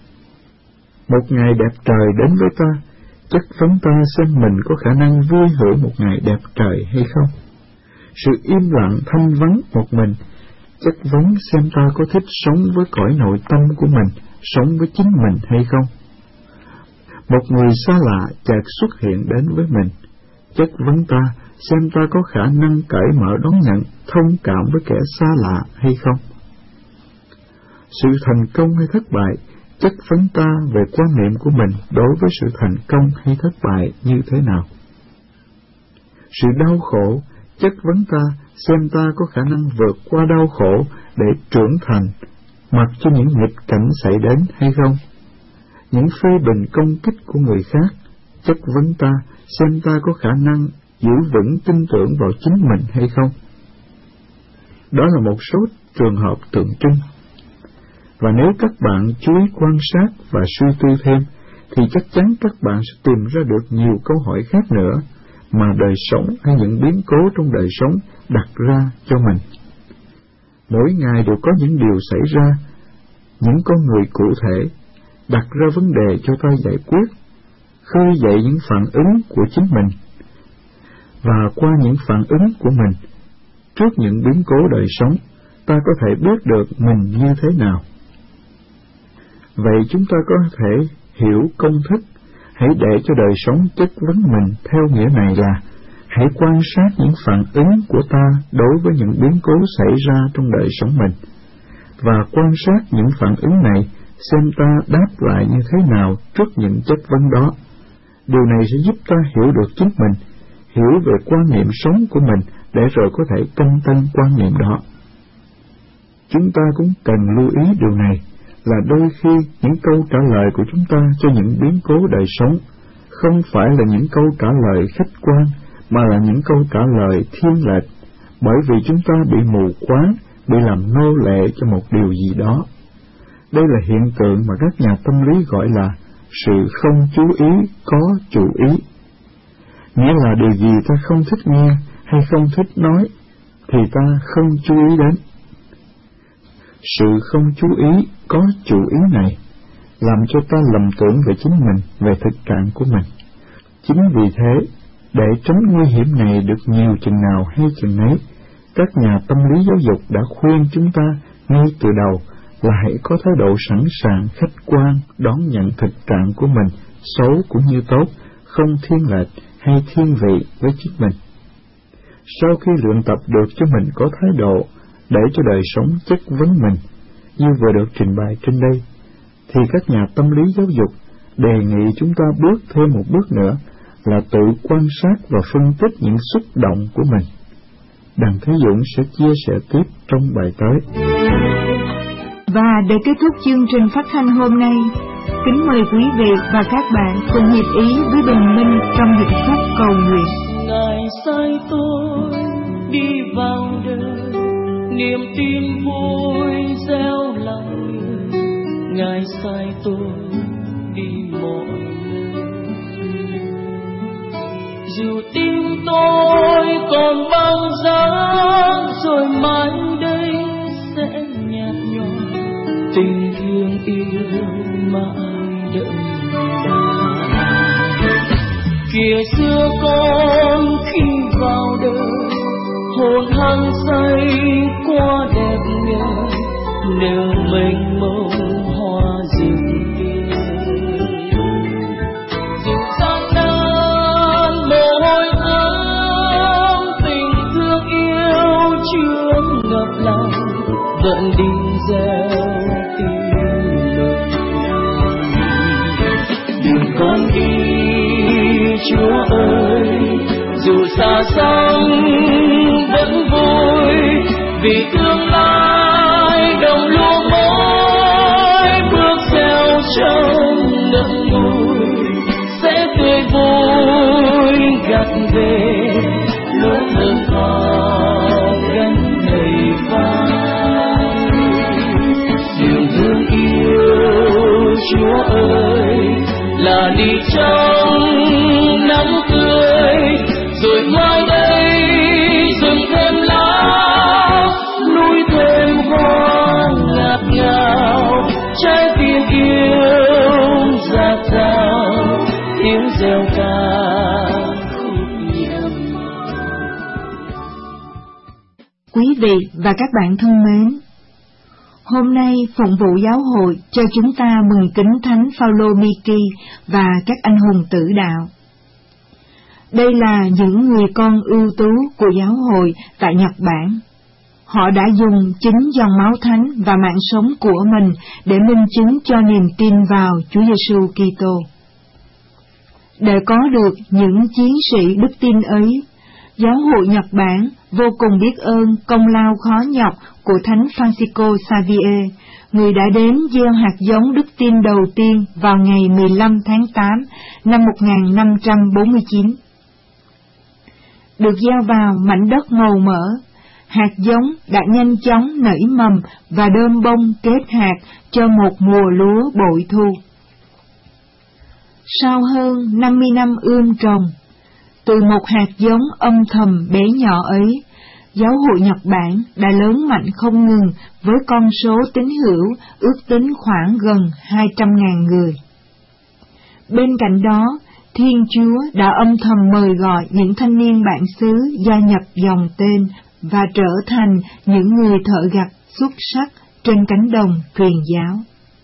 Một ngày đẹp trời đến với ta, chất vấn ta xem mình có khả năng vui hưởng một ngày đẹp trời hay không. Sự im lặng thanh vắng một mình, chất vấn xem ta có thích sống với cõi nội tâm của mình, sống với chính mình hay không. Một người xa lạ chợt xuất hiện đến với mình, chất vấn ta xem ta có khả năng cởi mở đón nhận, thông cảm với kẻ xa lạ hay không. Sự thành công hay thất bại chất vấn ta về quan niệm của mình đối với sự thành công hay thất bại như thế nào. Sự đau khổ chất vấn ta xem ta có khả năng vượt qua đau khổ để trưởng thành, mặc cho những nghịch cảnh xảy đến hay không. Những phê bình công kích của người khác chất vấn ta xem ta có khả năng giữ vững tin tưởng vào chính mình hay không. Đó là một số trường hợp tượng trưng. Và nếu các bạn chú ý quan sát và suy tư thêm, thì chắc chắn các bạn sẽ tìm ra được nhiều câu hỏi khác nữa mà đời sống hay những biến cố trong đời sống đặt ra cho mình. Mỗi ngày đều có những điều xảy ra, những con người cụ thể đặt ra vấn đề cho ta giải quyết, khơi dậy những phản ứng của chính mình. Và qua những phản ứng của mình, trước những biến cố đời sống, ta có thể biết được mình như thế nào. Vậy chúng ta có thể hiểu công thức, hãy để cho đời sống chất vấn mình theo nghĩa này là, hãy quan sát những phản ứng của ta đối với những biến cố xảy ra trong đời sống mình, và quan sát những phản ứng này xem ta đáp lại như thế nào trước những chất vấn đó. Điều này sẽ giúp ta hiểu được chính mình, hiểu về quan niệm sống của mình để rồi có thể canh tân quan niệm đó. Chúng ta cũng cần lưu ý điều này, là đôi khi những câu trả lời của chúng ta cho những biến cố đời sống không phải là những câu trả lời khách quan, mà là những câu trả lời thiên lệch, bởi vì chúng ta bị mù quáng, bị làm nô lệ cho một điều gì đó. Đây là hiện tượng mà các nhà tâm lý gọi là sự không chú ý có chủ ý. Nghĩa là điều gì ta không thích nghe hay không thích nói, thì ta không chú ý đến. Sự không chú ý có chủ ý này làm cho ta lầm tưởng về chính mình, về thực trạng của mình. Chính vì thế, để tránh nguy hiểm này được nhiều chừng nào hay chừng nấy, các nhà tâm lý giáo dục đã khuyên chúng ta ngay từ đầu là hãy có thái độ sẵn sàng khách quan đón nhận thực trạng của mình, xấu cũng như tốt, không thiên lệch hay thiên vị với chính mình. Sau khi luyện tập được cho mình có thái độ để cho đời sống chất vấn mình, như vừa được trình bày trên đây, thì các nhà tâm lý giáo dục đề nghị chúng ta bước thêm một bước nữa là tự quan sát và phân tích những xúc động của mình. Đặng Thế Dũng sẽ chia sẻ tiếp trong bài tới. Và để kết thúc chương trình phát thanh hôm nay, kính mời quý vị và các bạn cùng hiệp ý với Bình Minh trong điệp khúc cầu nguyện. Ngài sai tôi đi vào đời, niềm tin vui gieo lòng người. Ngài sai tôi đi mọi nơi, dù tim tôi còn băng giá, rồi mai đây sẽ nhạt nhòa, tình thương yêu mãi đợi ta. Kìa xưa con khi vào đời, hồn hăng say qua đẹp ngời, nở mênh mông hoa rừng tươi. Dù gian nan mồ hôi ướt, tình thương yêu chưa ngập lòng, vẫn đi gieo tiếng lời. Đừng con đi Chúa ơi, dù xa xăm vẫn vui, vì tương lai đồng lúa mới bước theo trong nấm mùi, sẽ tươi vui gặt về lúa thơm tho gánh đầy vai. Đường thương yêu Chúa ơi là đi trong nắng tươi, rồi mai đây rừng thêm lá Quý vị và các bạn thân mến, hôm nay Phụng vụ Giáo hội cho chúng ta mừng kính Thánh Phaolô Mi-ki và các anh hùng tử đạo. Đây là những người con ưu tú của giáo hội tại Nhật Bản. Họ đã dùng chính dòng máu thánh và mạng sống của mình để minh chứng cho niềm tin vào Chúa Giêsu Kitô. Để có được những chiến sĩ đức tin ấy, Giáo hội Nhật Bản vô cùng biết ơn công lao khó nhọc của Thánh Francisco Xavier, người đã đến gieo hạt giống đức tin đầu tiên vào ngày mười lăm tháng tám năm một nghìn năm trăm bốn mươi chín. Được gieo vào mảnh đất màu mỡ, hạt giống đã nhanh chóng nảy mầm và đơm bông kết hạt cho một mùa lúa bội thu. Sau hơn năm mươi năm ươm trồng, từ một hạt giống âm thầm bé nhỏ ấy, Giáo hội Nhật Bản đã lớn mạnh không ngừng với con số tín hữu ước tính khoảng gần hai trăm nghìn người. Bên cạnh đó, Thiên Chúa đã âm thầm mời gọi những thanh niên bản xứ gia nhập dòng tên và trở thành những người thợ gặt xuất sắc trên cánh đồng truyền giáo.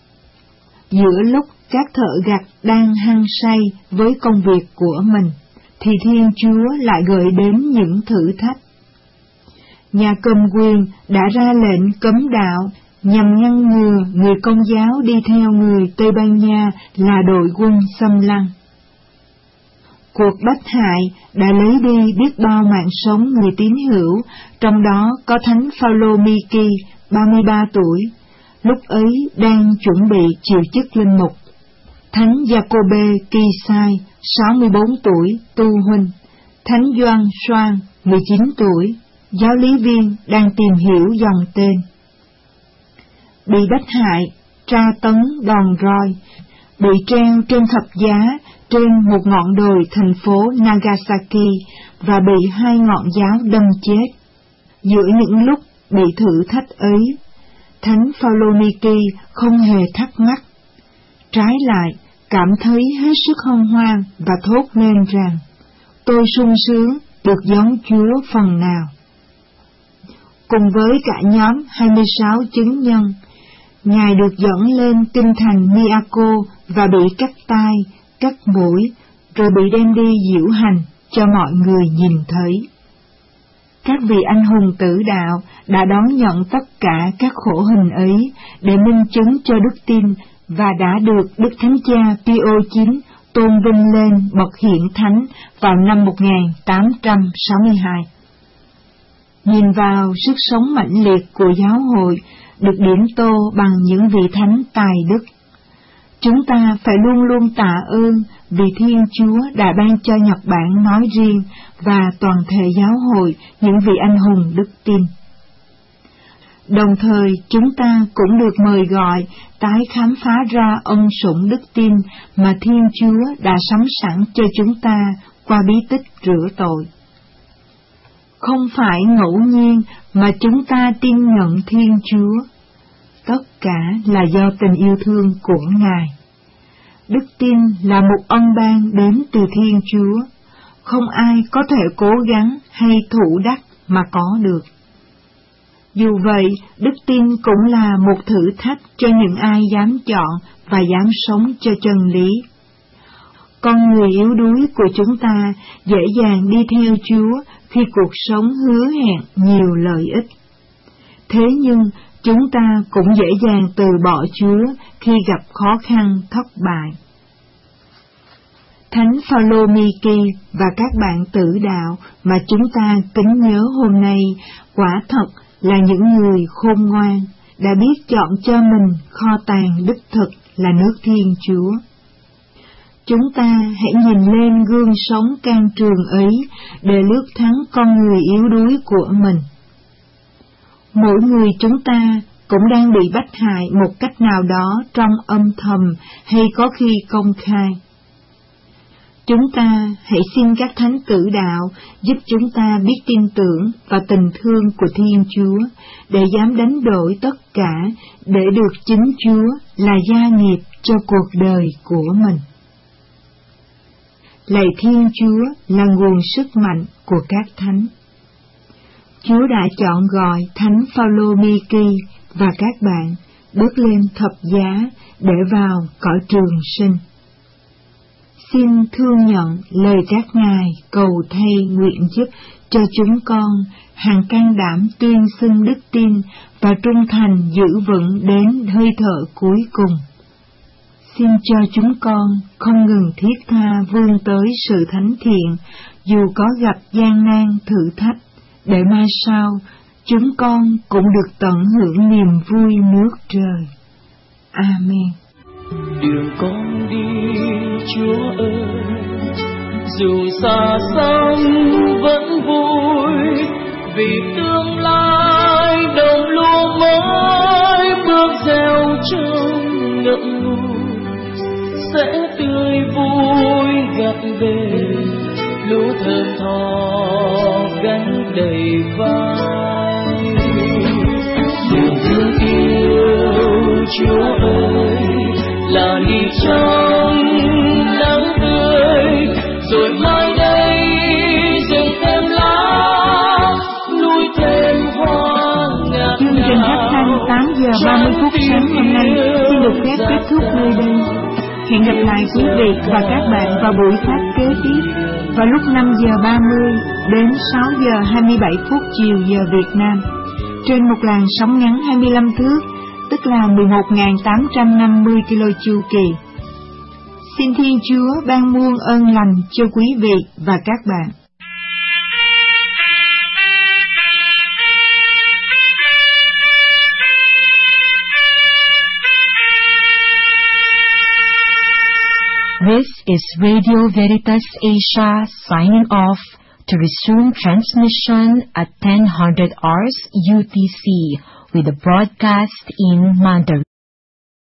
Giữa lúc các thợ gặt đang hăng say với công việc của mình, thì Thiên Chúa lại gợi đến những thử thách. Nhà cầm quyền đã ra lệnh cấm đạo nhằm ngăn ngừa người Công giáo đi theo người Tây Ban Nha là đội quân xâm lăng. Cuộc bách hại đã lấy đi biết bao mạng sống người tín hữu, trong đó có Thánh Phaolô Mi-ki, ba mươi ba tuổi, lúc ấy đang chuẩn bị chịu chức linh mục. Thánh Giacôbê Kỳ-sai, sáu mươi bốn tuổi, tu huynh. Thánh Gioan Soan, mười chín tuổi, giáo lý viên đang tìm hiểu dòng tên. Bị bách hại, tra tấn đòn roi, bị treo trên thập giá trên một ngọn đồi thành phố Nagasaki và bị hai ngọn giáo đâm chết. Giữa những lúc bị thử thách ấy, Thánh Phaolô Mi-ki không hề thắc mắc. Trái lại, cảm thấy hết sức hân hoan và thốt lên rằng, tôi sung sướng được giống Chúa phần nào. Cùng với cả nhóm hai mươi sáu chứng nhân, Ngài được dẫn lên kinh thành Miyako và bị cắt tai, cắt mũi, rồi bị đem đi diễu hành cho mọi người nhìn thấy. Các vị anh hùng tử đạo đã đón nhận tất cả các khổ hình ấy để minh chứng cho đức tin và đã được Đức Thánh Cha Pio chín tôn vinh lên bậc hiển thánh vào năm một nghìn tám trăm sáu mươi hai. Nhìn vào sức sống mãnh liệt của giáo hội được điểm tô bằng những vị thánh tài đức, chúng ta phải luôn luôn tạ ơn vì Thiên Chúa đã ban cho Nhật Bản nói riêng và toàn thể giáo hội những vị anh hùng đức tin. Đồng thời chúng ta cũng được mời gọi tái khám phá ra ân sủng đức tin mà Thiên Chúa đã sắm sẵn cho chúng ta qua bí tích rửa tội. Không phải ngẫu nhiên mà chúng ta tin nhận Thiên Chúa, tất cả là do tình yêu thương của Ngài. Đức tin là một ân ban đến từ Thiên Chúa, không ai có thể cố gắng hay thủ đắc mà có được. Dù vậy, đức tin cũng là một thử thách cho những ai dám chọn và dám sống cho chân lý. Con người yếu đuối của chúng ta dễ dàng đi theo Chúa khi cuộc sống hứa hẹn nhiều lợi ích. Thế nhưng, chúng ta cũng dễ dàng từ bỏ Chúa khi gặp khó khăn thất bại. Thánh Phaolô Mi-ki và các bạn tử đạo mà chúng ta kính nhớ hôm nay quả thật là những người khôn ngoan, đã biết chọn cho mình kho tàng đích thực là nước Thiên Chúa. Chúng ta hãy nhìn lên gương sống can trường ấy để lướt thắng con người yếu đuối của mình. Mỗi người chúng ta cũng đang bị bách hại một cách nào đó trong âm thầm hay có khi công khai. Chúng ta hãy xin các thánh tử đạo giúp chúng ta biết tin tưởng và tình thương của Thiên Chúa để dám đánh đổi tất cả để được chính Chúa là gia nghiệp cho cuộc đời của mình. Lạy Thiên Chúa là nguồn sức mạnh của các thánh. Chúa đã chọn gọi Thánh Phaolô Mi-ki và các bạn bước lên thập giá để vào cõi trường sinh. Xin thương nhận lời các ngài cầu thay nguyện giúp cho chúng con hằng can đảm tuyên xưng đức tin và trung thành giữ vững đến hơi thở cuối cùng. Xin cho chúng con không ngừng thiết tha vươn tới sự thánh thiện dù có gặp gian nan thử thách, để mai sau chúng con cũng được tận hưởng niềm vui nước trời. Amen. Đường con đi, Chúa ơi, dù xa xăm vẫn vui, vì tương lai đồng lúa mới bước gieo trong ngậm ngùi, sẽ tươi vui gặt về lũ thơm tho gánh đầy vai. Niềm thương yêu Chúa ơi là ly trong nắng tươi, rồi mai đây rừng thêm lá, núi thêm hoa ngát. Chương trình phát thanh tám giờ ba mươi phút sáng hôm nay xin được phép kết thúc nơi đây. Hẹn gặp lại quý vị và các bạn vào buổi phát kế tiếp vào lúc năm giờ ba mươi đến sáu giờ hai mươi bảy phút chiều giờ Việt Nam trên một làn sóng ngắn hai mươi lăm thước, tức là mười một nghìn tám trăm năm mươi ki lô chu kỳ. Xin Thiên Chúa ban muôn ơn lành cho quý vị và các bạn. This is Radio Veritas Asia signing off to resume transmission at ten hundred hours U T C with the broadcast in Mandarin.